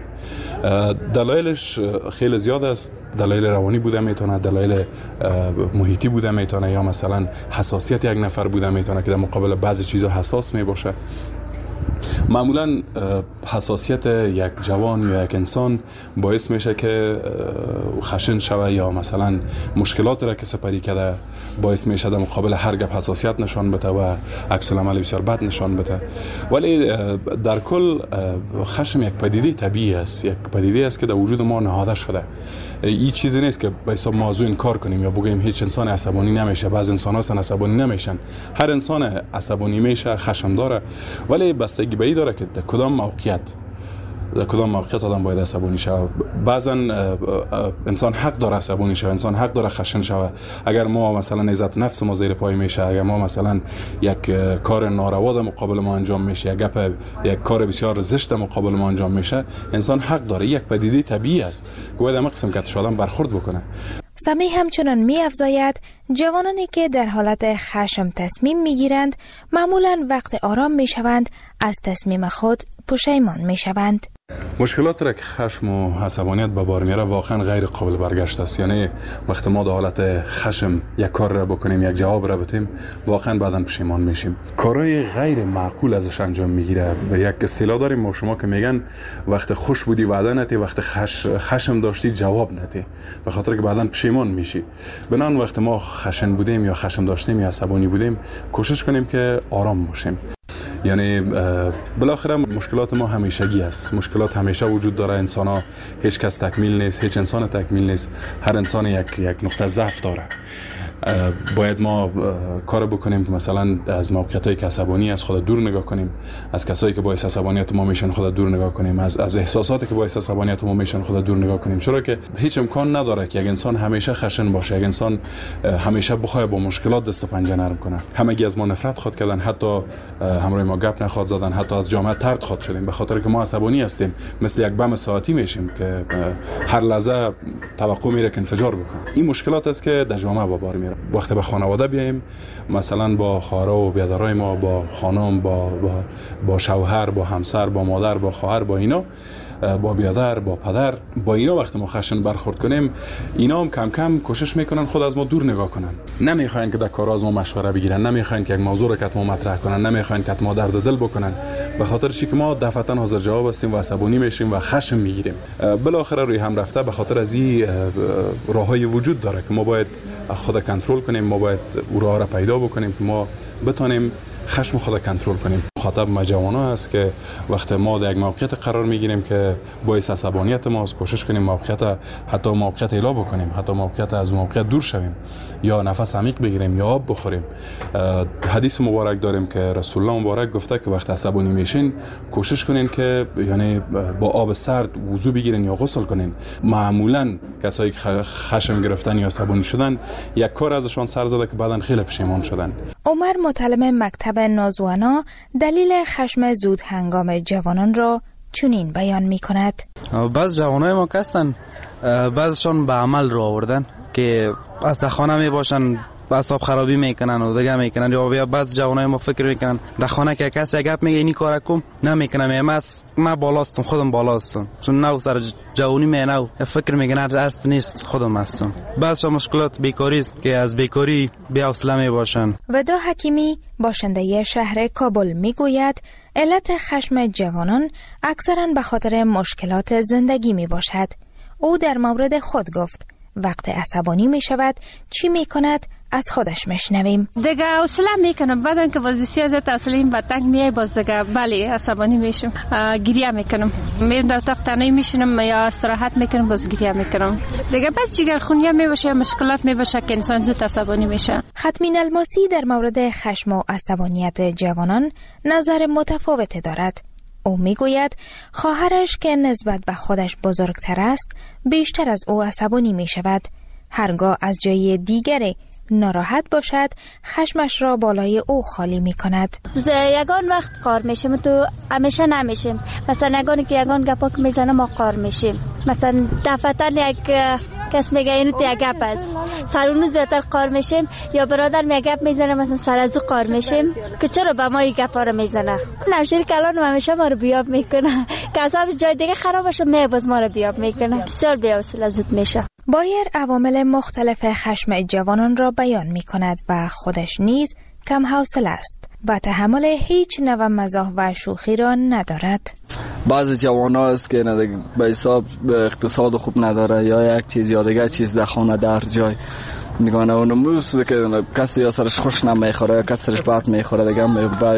دلایلش خیلی زیاد است. دلایل روانی بوده میتونه، دلایل محیطی بوده میتونه، یا مثلا حساسیت یک نفر بوده میتونه که در مقابل بعضی چیزا حساس میباشه. معمولا حساسیت یک جوان یا یک انسان باعث میشه که خشن شوه، یا مثلا مشکلات را که سپری کرده باعث میشه در مقابل هر گپ حساسیت نشان بده و عکس العمل بسیار بد نشان بده. ولی در کل خشم یک پدیده طبیعی است، یک پدیده است که در وجود ما نهاده شده. این چیزی نیست که به حساب موضوع انکار کنیم یا بگیم هیچ انسان عصبانی نمیشه. بعض انسان هستن عصبانی نمیشن. هر انسان عصبانی میشه، خشم داره، ولی بستگی به این داره که در کدام موقعیت در کدام موقعیت آدم باید عصبانی شود. بعضا انسان حق داره عصبانی شود، انسان حق داره خشن شود. اگر ما مثلا عزت نفس ما زیر پای میشه، اگر ما مثلا یک کار ناروا در مقابل ما انجام میشه، یک گپ یک کار بسیار زشت در مقابل ما انجام میشه، انسان حق داره. یک پدیده طبیعی است که باید هم قسم کتش آدم برخورد بکنه. سمی همچنان می افزاید جوانانی که در حالت خشم تصمیم می گیرند معمولا وقت آرام می شوند از تصمیم خود پشیمان می شوند. مشکلات را که خشم و عصبانیت به بار میاره واقعا غیر قابل برگشت است. یعنی وقتی ما در حالت خشم یک کار را بکنیم، یک جواب را بدیم، واقعا بعداً پشیمان میشیم. کارهای غیر معقول ازش انجام میگیره. به یک اصطلاح داریم ما شما که میگن وقت خوش بودی وعده نتی، وقت خش... خشم داشتی جواب نتی، به خاطر که بعداً پشیمان میشی. بنان وقت ما خشن بودیم یا خشم داشتیم یا عصبانی بودیم، کوشش کنیم که آرام باشیم. یعنی بالاخره مشکلات ما همیشگی است. مشکلات همیشه وجود داره. انسان ها هیچ کس تکمیل نیست، هیچ انسان تکمیل نیست. هر انسان یک یک نقطه ضعف داره. باید ما کار بکنیم که مثلا از موقعیتایی که عصبانی از خود دور نگاه کنیم، از کسایی که باعث عصبانیت ما میشن خود دور نگاه کنیم، از از احساساتی که باعث عصبانیت ما میشن خود دور نگاه کنیم. چرا که هیچ امکان نداره که یک انسان همیشه خشن باشه، یک انسان همیشه بخواد با مشکلات دست و پنجه نرم کنه. همگی از ما نفرت خود کردن، حتی همراه ما گپ نخواد زدن، حتی از جامعه طرد خود شدیم به خاطر که ما عصبانی هستیم. مثل یک بم ساعتی میشیم که هر لحظه توقع میره که انفجار بکنه. این مشکلات است که در جامعه با بار میره. وقتی به خانواده بیایم، مثلا با خواهر و برادرای ما، با خانم، با با با شوهر، با همسر، با مادر، با خواهر، با اینا، با برادر، با پدر، با اینا وقتی ما خشن برخورد کنیم، اینا هم کم کم کوشش میکنن خود از ما دور نگاه کنن. نمیخواین که در کار از ما مشوره بگیرن، نمیخواین که یک موضوع رو که ما مطرح کنن، نمیخواین که ما درد دل بکنن، به خاطر چی که ما دفعتا حاضر جواب هستیم و عصبانی میشیم و خشم میگیریم. بالاخره روی هم رفته به خاطر از این راههای وجود داره که ما باید خود کنترل کنیم، ما باید او راه را پیدا بکنیم که ما بتونیم خشم خود کنترل کنیم. مخاطب ما جوانا است که وقتی ما در یک موقعیت قرار میگیریم که باعث عصبانیت ماست، کوشش کنیم موقعیت حتی موقعیت الا بکنیم، حتی موقعیت از اون موقعیت دور شویم، یا نفس عمیق بگیریم یا آب بخوریم. حدیث مبارک داریم که رسول الله مبارک گفته که وقتی عصبانی میشین کوشش کنین که یعنی با آب سرد وضو بگیرین یا غسل کنین. معمولا کسایی که خشم گرفتن یا عصبانی شدن یک کار ازشان سر زده که بعداً خیلی پشیمان شدن. عمر متعلم مکتب نازوانا دلیل خشم زود هنگام جوانان را چنین بیان می کند. بعض جوانای ما هستن، بعضشان به عمل رو آوردن که از در خانه می باشن اعصاب خرابی میکنن و دیگه میکنن، یا بعض جوانای ما فکر میکنن در خانه که کسی گپ میگه اینی کارا کن نمیکنم، من من بالاستم، خودم بالاستم، چون نو سر جوانی می نو فکر میکنن اصل نیست، خودم هستم. بعض مشکلات بیکاری است که از بیکاری بی حوصله می باشن. ودا حکیمی باشنده شهر کابل میگوید علت خشم جوانان اکثرا به خاطر مشکلات زندگی می باشد. او در مورد خود گفت وقت عصبانی می شود چی می کند از خودش میشنویم. دیگه حوصله میکنم بعدن که باز بسیار زیاد اصلیم به تنگ میای باز دیگه بله عصبانی میشم گریه میکنم میرم در اتاق تنهایی میشینم یا استراحت میکنم باز گریه میکنم دیگه بس جگر خونی میباشه مشکلات میباشه که انسان زود عصبانی میشه. ختمین الماسی در مورد خشم و عصبانیت جوانان نظر متفاوت دارد. او میگوید خواهرش که نسبت به خودش بزرگتر است بیشتر از او عصبانی میشود. هرگاه از جای دیگری ناراحت باشد خشمش را بالای او خالی می کند. یگان وقت قار میشیم تو همیشه نمیشیم. مثلا یگانی که یگان گپا که میزنه ما قار میشیم. مثلا دفعتن یک کس میگه اینو تو یک گپ است سر اونو زیادتر قار میشیم یا برادر می گپ میزنه مثلا سر از او قار میشیم که چرا به ما این گپا رو میزنه. نمشیر کلان همیشه ما رو بیاب میکنه که اصلا جای دیگه خراب بشه می باز ما رو بیاب میکنه. بسیار بی‌حوصله زود میشه. بایر عوامل مختلف خشم جوانان را بیان می کند و خودش نیز کم حوصله است و تحمل هیچ نوع مزاح و شوخی را ندارد. بعضی جوان ها است که به حساب اقتصاد خوب نداره یا یک چیز یا دیگه چیز در خانه در جای نگانه اونموز که کسی یا سرش خوش نمیخوره یا کسی سرش بد میخوره دیگه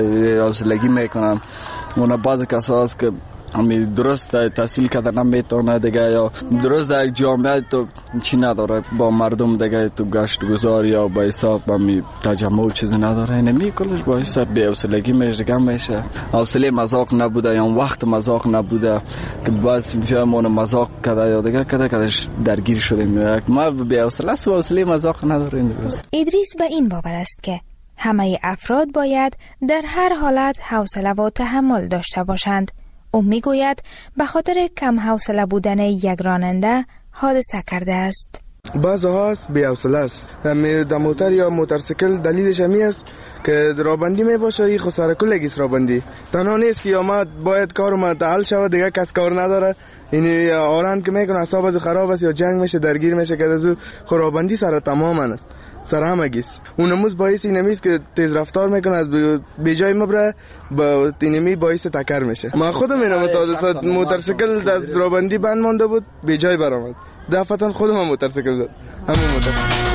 حوصلگی میکنن. اون بعضی کسا است که همی درست تحصیل کرده نمیتونه دیگه یا درست در یک جامعه تو چی نداره با مردم دیگه تو گشت گذار یا با حساب همی تجمع چیزی نداره اینمی کلش با حساب بی حوصلگی میشه دیگه میشه. حوصله مذاق نبوده یا وقت مذاق نبوده که بس میفهمون مذاق کرده یا دیگه کده کدش درگیر شدیم ما بی حوصله است و حوصله مذاق نداره. این درست. ادریس به این باور است که همه افراد باید در هر حالت حوصله و تحمل داشته باشند. او میگوید به خاطر کم حوصله بودن یک راننده حادثه کرده است. بعض هاست بی حوصله است. در موتر یا موتورسیکل دلیلش همی است که رابندی می باشه ای خود سرکلگیست رابندی تنها نیست که یا ما باید کارو منتحل شود دیگه کس کار نداره این آران که میکنه اصاب از خراب است یا جنگ میشه درگیر میشه که از رابندی سر تمام است سر همگیست. اونموز باعث اینمیست که تیز رفتار میکنه از بی جای مبره با اینمی باعث تکر میشه. من خودم اینم متاسفانه موتورسیکل از رابندی بند مونده بود بی جای برآمد دفعتا خودم موتورسیکل زد همون موتور.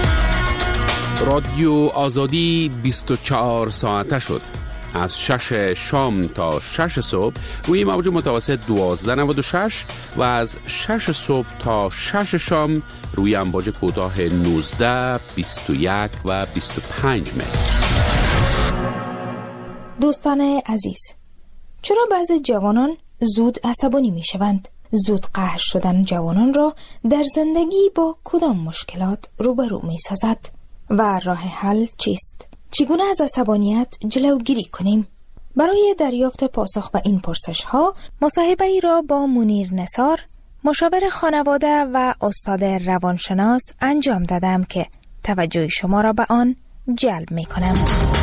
رادیو آزادی بیست و چهار ساعته شد از شش شام تا شش صبح روی موج متوسط دوازده نود و شش و از شش صبح تا شش شام روی امواج کوتاه نوزده، بیست و یک و بیست و پنج متر. دوستان عزیز، چرا بعضی جوانان زود عصبانی می شوند؟ زود قهر شدن جوانان را در زندگی با کدام مشکلات روبرو می سازد؟ و راه حل چیست؟ چگونه از عصبانیت جلوگیری کنیم؟ برای دریافت پاسخ به این پرسش ها مصاحبه ای را با منیر نثار، مشاور خانواده و استاد روانشناس انجام دادم که توجه شما را به آن جلب می کنم.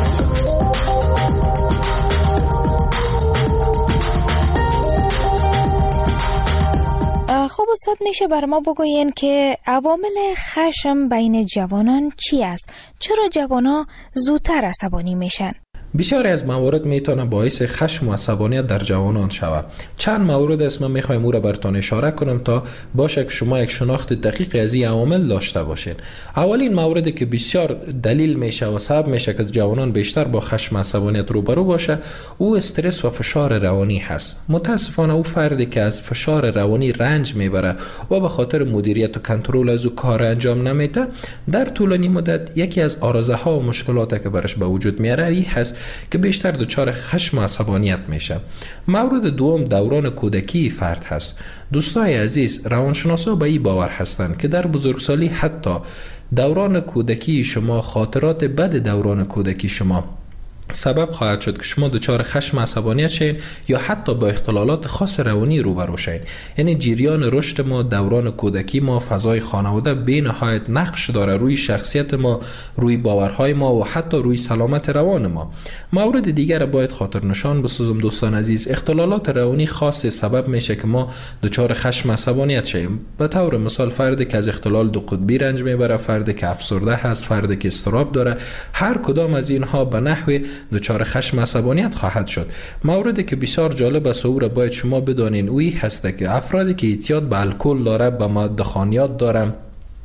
خب استاد، میشه بر ما بگوین که عوامل خشم بین جوانان چی است؟ چرا جوانان زودتر عصبانی میشن؟ بسیاری از موارد میتونه باعث خشم و عصبانیت در جوانان شود. چند مورد است من میخوایم او را براتون اشاره کنم تا باشه که شما یک شناخت دقیق از این عوامل داشته باشین. اولین موردی که بسیار دلیل میشه و سبب میشه که جوانان بیشتر با خشم و عصبانیت روبرو باشه، او استرس و فشار روانی هست. متاسفانه او فردی که از فشار روانی رنج میبره و به خاطر مدیریت و کنترل از او کار انجام نمیده، در طولانی مدت یکی از آرزه ها و مشکلاتی که برش به وجود میاره این هست که بیشتر دچار خشم و عصبانیت میشه. مورد دوم دوران کودکی فرد هست. دوستای عزیز، روانشناسا به این باور هستند که در بزرگسالی حتی دوران کودکی شما، خاطرات بد دوران کودکی شما سبب خواهد شد که شما دچار خشم و عصبانیت شین یا حتی با اختلالات خاص روانی روبرو شین. یعنی جریان رشد ما، دوران کودکی ما، فضای خانواده به نهایت نقش داره روی شخصیت ما، روی باورهای ما و حتی روی سلامت روان ما. مورد دیگر باید خاطر نشان بسازم دوستان عزیز، اختلالات روانی خاص سبب میشه که ما دچار خشم و عصبانیت شیم. به طور مثال فردی که از اختلال دو قطبی رنج میبره، فردی که افسرده هست، فردی که اضطراب داره، هر کدام از اینها به نحوی دچار خشم و عصبانیت خواهد شد. موردی که بسیار جالب است و را باید شما بدانین اویی هست که افرادی که اعتیاد به الکل داره، به ماده خانیات داره،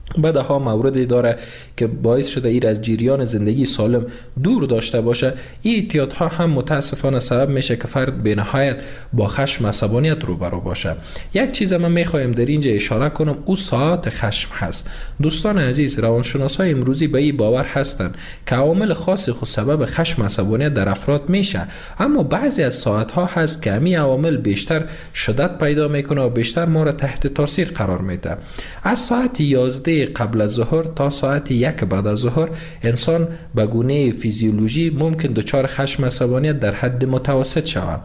بعدها موردی داره که باعث شده ایر از جریان زندگی سالم دور داشته باشه. این اعتیاد ها هم متاسفانه سبب میشه که فرد به نهایت با خشم عصبانیت روبرو باشه. یک چیز من میخوایم در اینجا اشاره کنم، او ساعت خشم هست. دوستان عزیز، روانشناسای امروزی به این باور هستند که عوامل خاصی خود سبب خشم عصبانیت در افراد میشه، اما بعضی از ساعت ها هست که همین عوامل بیشتر شدت پیدا میکنه و بیشتر ما را تحت تاثیر قرار میده. از ساعت یازده قبل از ظهر تا ساعت یک بعد از ظهر انسان به گونه فیزیولوژی ممکن دچار خشم عصبانیت در حد متوسط شود.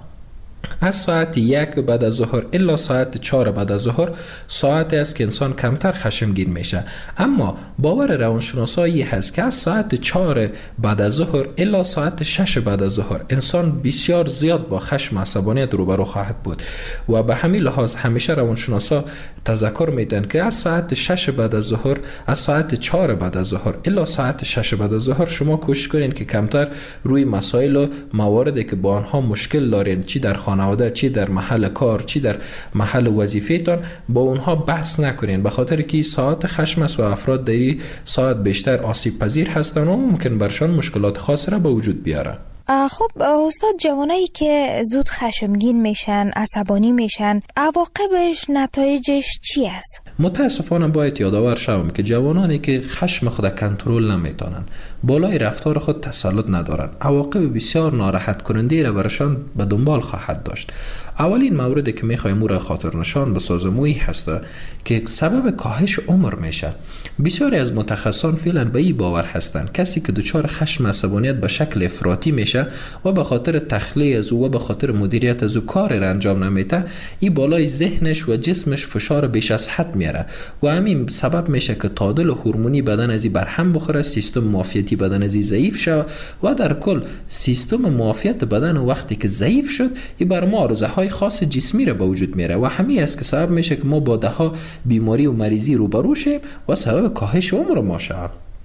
از ساعت یک بعد از ظهر الا ساعت چهار بعد از ظهر ساعتی است که انسان کمتر خشمگین میشه. اما باور روانشناسایی هست که از ساعت چهار بعد از ظهر الا ساعت شش بعد از ظهر انسان بسیار زیاد با خشم عصبانیت روبرو خواهد بود و به همین لحاظ همیشه روانشناسا تذکر میدن که از ساعت شش بعد از ظهر، از ساعت چهار بعد از ظهر الا ساعت شش بعد از ظهر شما کوشش کنین که کمتر روی مسائل و مواردی که با آنها مشکل دارین، چی در خانواده، چی در محل کار، چی در محل وظیفه‌تان، با اونها بحث نکنین، به خاطر که ساعت خشم است و افراد در این ساعت بیشتر آسیب پذیر هستند و ممکن برشان مشکلات خاصی را به وجود بیاره. خب استاد، جوانایی که زود خشمگین میشن، عصبانی میشن، عواقبش، نتایجش چی است؟ متاسفانه باید یادآور شوم که جوانانی که خشم خود کنترل نمیتونن، بالای رفتار خود تسلط ندارن، عواقب بسیار ناراحت کننده را برشان به دنبال خواهد داشت. اولین موردی که میخوایم او را خاطر نشان بسازم اویی هست که سبب کاهش عمر میشه. بسیاری از متخصصان فعلا به این باور هستند کسی که دچار خشم عصبانیت به شکل افراطی میشه و به خاطر تخلیه از او و به خاطر مدیریت از او کار را انجام نمیده، این بالای ذهنش و جسمش فشار بیش از حد میاره و همین سبب میشه که تعادل هورمونی بدن از این برهم بخوره، سیستم معافیتی بدن از این ضعیف شود و در کل سیستم معافیت بدن وقتی که ضعیف شد، این بر ما آرزه های خاص جسمی را به وجود میاره و همین است که سبب میشه که ما با ده ها بیماری و مریضی روبرو شیم و سبب کاهش عمر ما شود.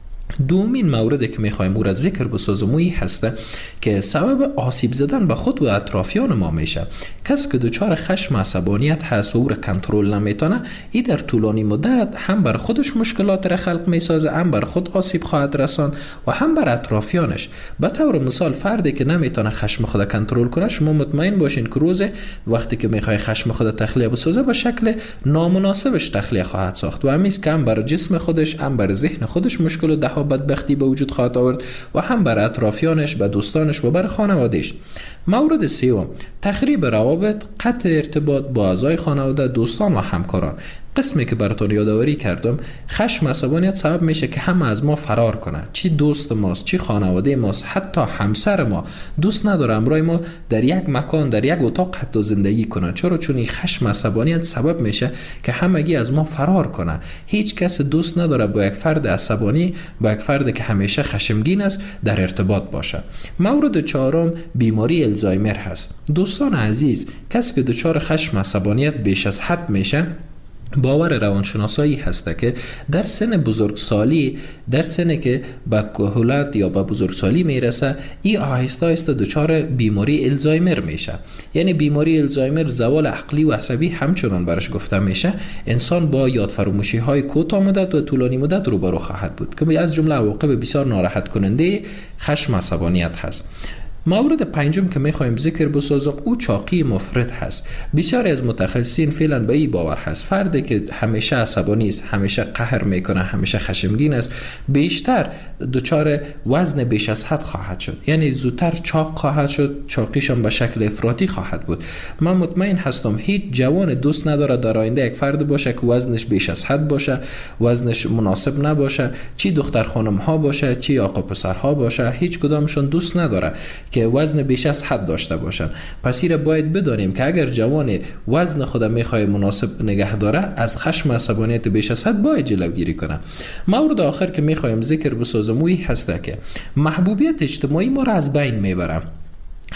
دومین موردی که میخوایم او را ذکر بسازم اویی هست که سبب آسیب زدن به خود و اطرافیان ما میشه. کسی که دچار خشم عصبانیت هست و او را کنترل نمیتونه، این در طولانی مدت هم بر خودش مشکلات را خلق میسازه، هم بر خود آسیب خواهد رساند و هم بر اطرافیانش. به طور مثال فردی که نمیتونه خشم خود کنترل کنه، شما مطمئن باشین که روز وقتی که میخوای خشم خود تخلیه بسازه به شکل نامناسبش تخلیه خواهد ساخت و همین است که هم بر جسم خودش هم بر ذهن خودش مشکل و ده بدبختی به وجود خواهد آورد و هم بر اطرافیانش، به دوستانش و بر خانوادهش. مورد سوم، تخریب روابط، قطع ارتباط با اعضای خانواده، دوستان و همکاران. قسمی که براتون یادآوری کردم، خشم عصبانیت سبب میشه که همه از ما فرار کنه، چی دوست ماست، چی خانواده ماست، حتی همسر ما دوست نداره همراه ما در یک مکان، در یک اتاق حتی زندگی کنه. چرا؟ چون این خشم عصبانیت سبب میشه که همگی از ما فرار کنه. هیچ کس دوست نداره با یک فرد عصبانی، با یک فرد که همیشه خشمگین است در ارتباط باشه. مورد چهارم، بیماری الزایمر هست. دوستان عزیز، کسی که دچار خشم عصبانیت بیش از حد میشه، باور روانشناسایی هست که در سن بزرگسالی، در سن که به کهولت یا به بزرگسالی میرسه، این آهسته آهسته دچار بیماری الزایمر میشه. یعنی بیماری الزایمر زوال عقلی و عصبی همچنان برش گفته میشه. انسان با یادفراموشی های کوتاه مدت و طولانی مدت روبرو خواهد بود که از جمله عواقب بسیار ناراحت کننده خشم عصبانیت هست. مورد پنجم که میخوایم ذکر بسازم او چاقی مفرط هست. بسیاری از متخصصین فعلا به این باور هست فردی که همیشه عصبانی است، همیشه قهر میکنه، همیشه خشمگین است، بیشتر دچار وزن بیش از حد خواهد شد، یعنی زودتر چاق خواهد شد، چاقیشان به شکل افراطی خواهد بود. من مطمئن هستم هیچ جوان دوست نداره در آینده یک فرد باشه که وزنش بیش از حد باشه، وزنش مناسب نباشه، چی دختر خانم ها باشه، چی آقا پسر ها باشه، هیچ کدامشون دوست نداره که وزن بیش از حد داشته باشن. پس این باید بدانیم که اگر جوان وزن خود میخواد مناسب نگه داره، از خشم عصبانیت بیش از حد باید جلوگیری کنه. مورد آخر که میخوایم ذکر بسازم اویی هست که محبوبیت اجتماعی ما را از بین میبره.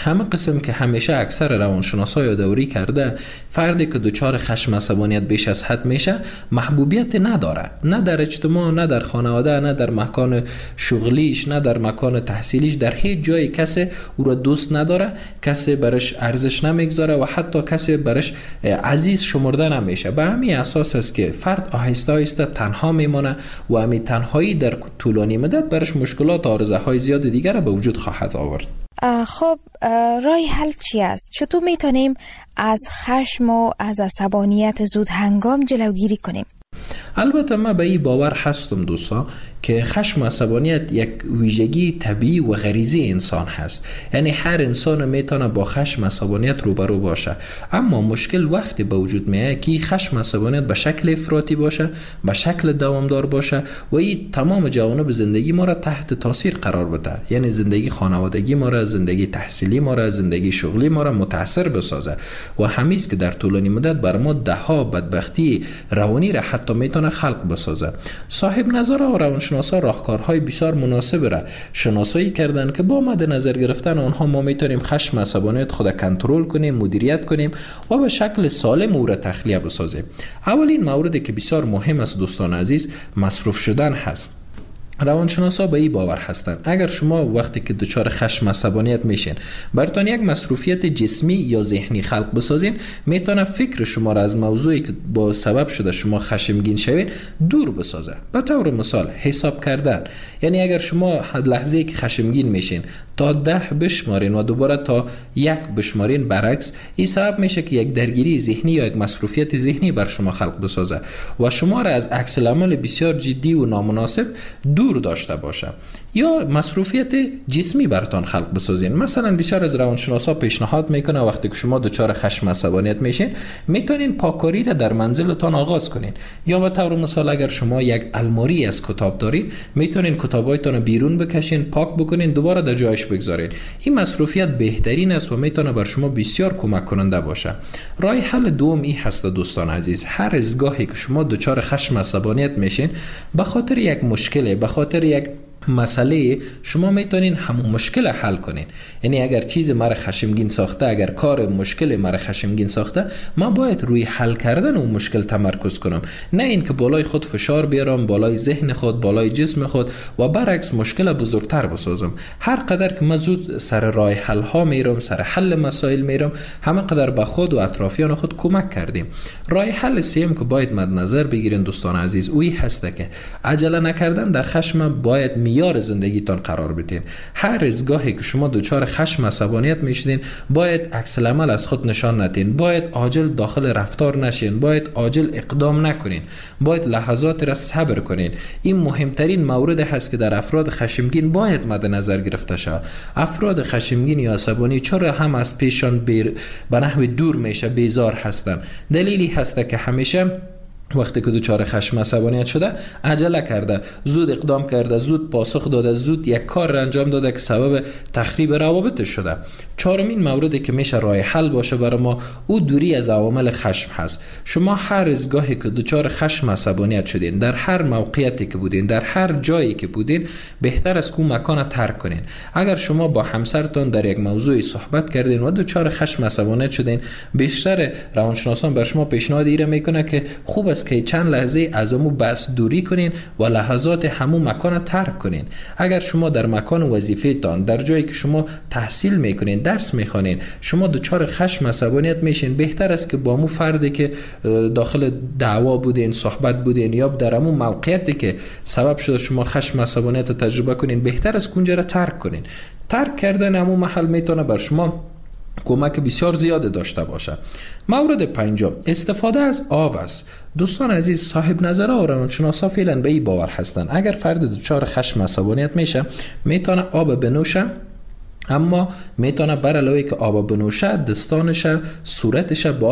همه قسم که همیشه اکثر روانشناسا یادآوری کرده، فردی که دچار خشم عصبانیت بیش از حد میشه محبوبیت نداره، نه در اجتماع، نه در خانواده، نه در مکان شغلیش، نه در مکان تحصیلیش. در هیچ جای کسی او را دوست نداره، کسی برش ارزش نمیگذاره و حتی کسی برش عزیز شمرده نمیشه. به همین اساس است که فرد آهسته آهسته تنها میمونه و همین تنهایی در طولانی مدت برش مشکلات و آرزوهای زیاد دیگر به وجود خواهد آورد. خب راه حل چی است؟ چطور میتونیم از خشم و از عصبانیت زود هنگام جلوگیری کنیم؟ البته من به این باور هستم دوستا که خشم و عصبانیت یک ویژگی طبیعی و غریزی انسان هست. یعنی هر انسان میتونه با خشم و عصبانیت روبرو باشه، اما مشکل وقتی به وجود میاد که خشم و عصبانیت به شکل افراطی باشه، به شکل دوامدار باشه و این تمام جوانب زندگی ما را تحت تاثیر قرار بده. یعنی زندگی خانوادگی ما را، زندگی تحصیلی ما را، زندگی شغلی ما را متاثر بسازه و همیست که در طولانی مدت بر ما ده ها بدبختی روانی را حتی میتونه خلق بسازه. صاحب نظر و روانشناسا راهکارهای بسیار مناسب را شناسایی کردن که با مد نظر گرفتن آنها ما میتونیم خشم و عصبانیت خود کنترل کنیم، مدیریت کنیم و به شکل سالم او را تخلیه بسازیم. اولین موردی که بسیار مهم است دوستان عزیز، مصروف شدن هست. روانشناسا به این باور هستند اگر شما وقتی که دچار خشم عصبانیت میشین براتون یک مصروفیت جسمی یا ذهنی خلق بسازین، میتونه فکر شما را از موضوعی که با سبب شده شما خشمگین شوین دور بسازه. به طور مثال حساب کردن، یعنی اگر شما لحظه‌ای که خشمگین میشین تا ده بشمارین و دوباره تا یک بشمارین، برعکس این سبب میشه که یک درگیری ذهنی یا یک مصروفیت ذهنی بر شما خلق بسازه و شما را از عکس العمل بسیار جدی و نامناسب دور داشته باشه. یا مصروفیت جسمی براتون خلق بسازین. مثلا بسیار از روانشناسا پیشنهاد میکنه وقتی که شما دچار خشم عصبانیت میشین میتونین پاککاری را در منزلتان آغاز کنین. یا به طور مثال اگر شما یک الماری از کتاب دارین میتونین کتابایتون بیرون بکشین، پاک بکنین، دوباره در جایش بگذارین. این مصروفیت بهترین است و میتونه بر شما بسیار کمک کننده باشه. راه حل دوم این هست دوستان عزیز، هر از گاهی که شما دچار خشم عصبانیت میشین به خاطر یک مشکل، به خاطر یک مسئله، شما میتونین همون مشکل حل کنین. یعنی اگر چیز مرا خشمگین ساخته، اگر کار مشکل مرا خشمگین ساخته، ما باید روی حل کردن اون مشکل تمرکز کنم، نه این که بالای خود فشار بیارم، بالای ذهن خود، بالای جسم خود و برعکس مشکل بزرگتر بسازم. هر قدر که من زود سر راه حل ها میرم، سر حل مسائل میرم، همه قدر به خود و اطرافیان خود کمک کردیم. راه حل سیم که باید مد نظر بگیرین دوستان عزیز اوی هست که عجله نکردن در خشم باید میار زندگیتان قرار بدین. هر از گاهی که شما دچار خشم عصبانیت میشدین باید عکس العمل از خود نشان ندین، باید عاجل داخل رفتار نشین، باید عاجل اقدام نکنین، باید لحظات را صبر کنین. این مهمترین مورد هست که در افراد خشمگین باید مد نظر گرفته شود. افراد خشمگین یا عصبانی چرا هم از پیشان بیر به نحو دور میشه، بیزار هستن؟ دلیلی هست که همیشه وقتی که دچار خشم عصبانیت شده عجله کرده، زود اقدام کرده، زود پاسخ داده، زود یک کار را انجام داده که سبب تخریب روابط شده. چهارمین موردی که میشه راه حل باشه برای ما او دوری از عوامل خشم هست. شما هر از گاهی که دچار خشم عصبانیت شدین، در هر موقعیتی که بودین، در هر جایی که بودین، بهتر است که مکان ترک کنین. اگر شما با همسرتون در یک موضوعی صحبت کردین و دچار خشم عصبانیت شدین، بیشتر روانشناسان بر شما پیشنهاد ایره میکنه که خوب است که چند لحظه از همون بحث دوری کنین و لحظات همون مکان ترک کنین. اگر شما در مکان وظیفه تان، در جایی که شما تحصیل میکنین، درس میخوانین، شما دچار خشم عصبانیت میشین، بهتر است که با مو فردی که داخل دعوا بودین، صحبت بودین یا در همون موقعیتی که سبب شده شما خشم عصبانیت تجربه کنین، بهتر است اونجا را ترک کنین. ترک کردن همون محل میتونه بر شما کمک بسیار زیاد داشته باشه. مورد پنجم استفاده از آب است. دوستان عزیز، صاحب نظرها و روانشناسا فعلا به این باور هستند اگر فرد دچار خشم عصبانیت میشه میتونه آب بنوشه، اما میتونه بر علاوه که آب بنوشه دستانش، صورتش با آب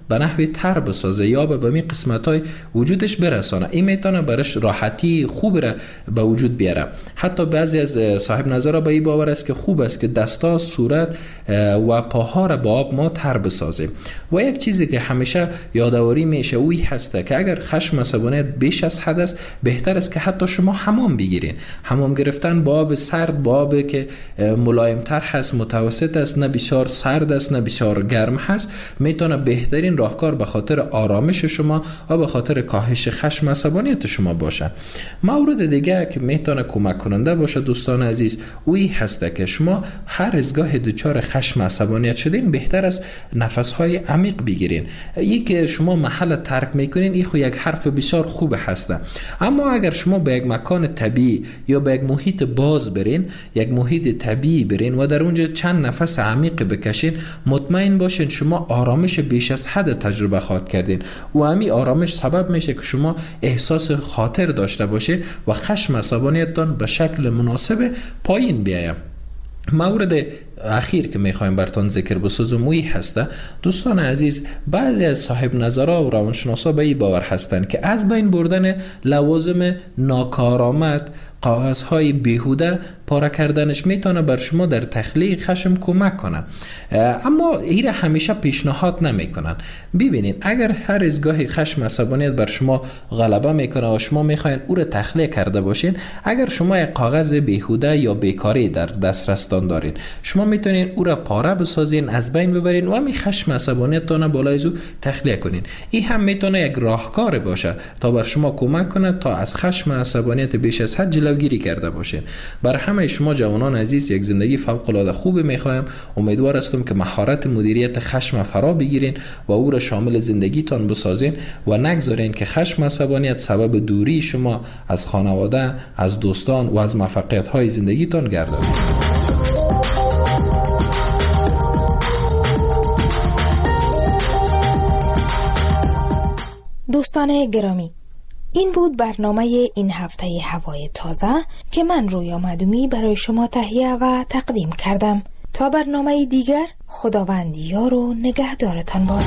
به نحوی تر بسازه یا به می قسمت های وجودش برسانه. این میتونه برش راحتی خوب را به وجود بیاره. حتی بعضی از صاحب نظرها به این باور است که خوب است که دستا، صورت و پاها را با آب ما تر بسازیم. و یک چیزی که همیشه یادآوری میشه اوی هسته که اگر خشم عصبانیت بیش از حد است، بهتر است که حتی شما حمام بگیرین. حمام گرفتن با آب سرد، با آب که ملایم تر هست، متوسط است، نه بسیار سرد است نه بسیار گرم هست، میتونه بهترین راهکار به خاطر آرامش شما و به خاطر کاهش خشم عصبانیت شما باشه. مورد دیگه که میتونه کمک کننده باشه دوستان عزیز، اوی هسته که شما هر از گاه دچار خشم عصبانیت شدین، بهتر است نفس‌های عمیق بگیرین. این که شما محل ترک میکنین، این خو یک حرف بسیار خوب هسته. اما اگر شما به یک مکان طبیعی یا به یک محیط باز برین، یک محیط طبیعی برین و در اونجا چند نفس عمیق بکشین، مطمئن باشین شما آرامش بیش از حد تجربه خواهد کردین و همین آرامش سبب میشه که شما احساس خاطر داشته باشین و خشم عصبانیتتان به شکل مناسب پایین بیاید. مورد اخیر که میخوایم براتون ذکر بسازم موی هسته دوستان عزیز، بعضی از صاحب نظرها و روانشناسا به این باور هستند که از بین بردن لوازم ناکارآمد، کاغذهای بیهوده پاره کردنش میتونه بر شما در تخلیق خشم کمک کنه، اما این همیشه پیشنهاد نمیکنن. ببینید اگر هر از گاهی خشم عصبانیت بر شما غلبه میکنه و شما میخواین او رو تخلیه کرده باشین، اگر شما یک کاغذ بیهوده یا بیکاری در دسترستان دارین، شما میتونین او را پاره بسازین، از بین ببرین و همین خشم عصبانیتتون بالای از او تخلیه کنین. این هم میتونه یک راهکار باشه تا بر شما کمک کنه تا از خشم عصبانیت بیش از حد جلوگیری کرده باشین. بر همه شما جوانان عزیز یک زندگی فوق العاده خوبی میخوایم. امیدوار هستم که مهارت مدیریت خشم فرا بگیرین و او را شامل زندگیتان بسازین و نگذارین که خشم عصبانیت سبب دوری شما از خانواده، از دوستان و از موفقیت های زندگیتان گردد. دوستان گرامی، این بود برنامه این هفته هوای تازه که من رویا معدومی برای شما تهیه و تقدیم کردم. تا برنامه دیگر، خداوند یار و نگهدارتان باد.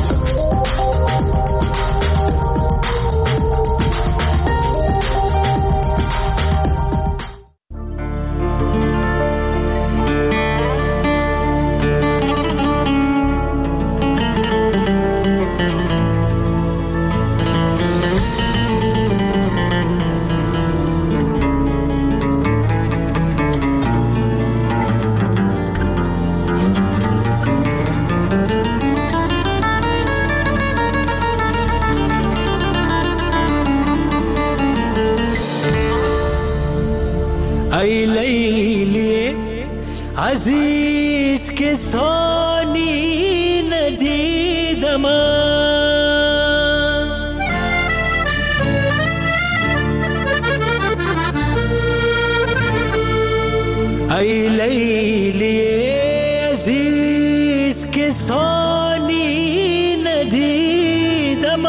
ای لیلی عزیز که ثانی ندیدم، ای لیلی عزیز که ثانی ندیدم،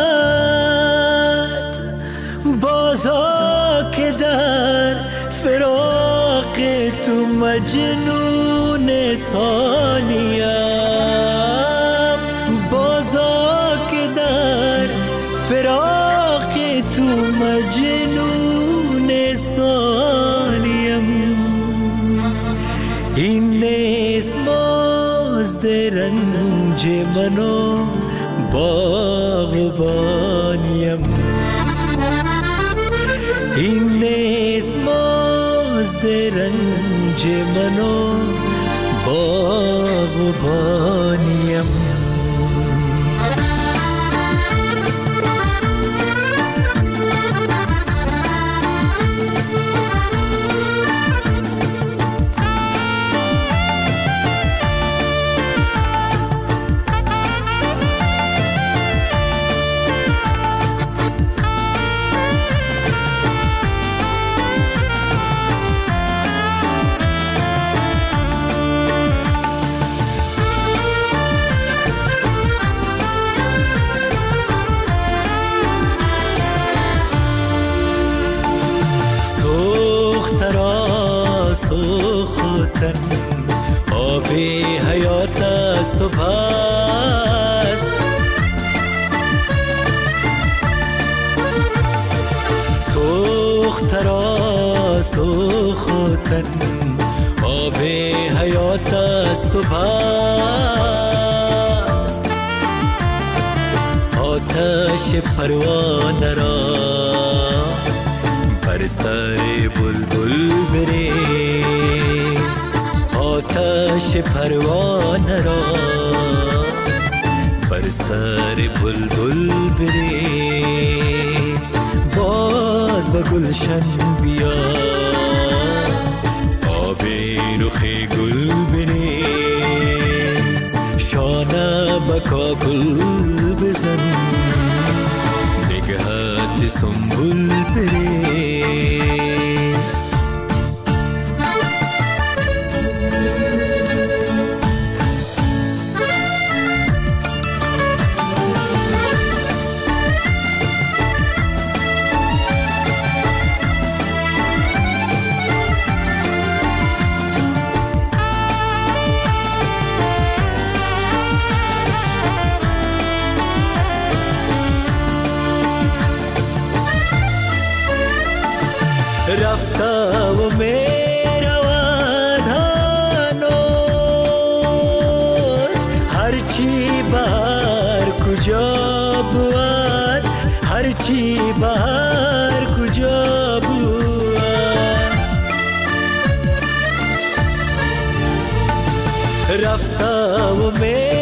بازا که در فراق تو مجنون ثانیم، بازا که در فراق تو مجنون ثانیم. این نیست مزد رنج منو باغبانیم، این نیست مزد رنج منو باغبانیم. سوختن آب حیات است و بس، نفس و خوتن آب حیات است و پس آتش پروانه را بر سر بلبل بریز آتش پروانه را بر سر بلبل بریز باز به گلشن بیا آب رخ گل بریز شانه به کاکل بزن نگهت سنبول بریز رفته و می رود هنوز هرچی بر کجا بود هرچی بر کجا بود رفته و می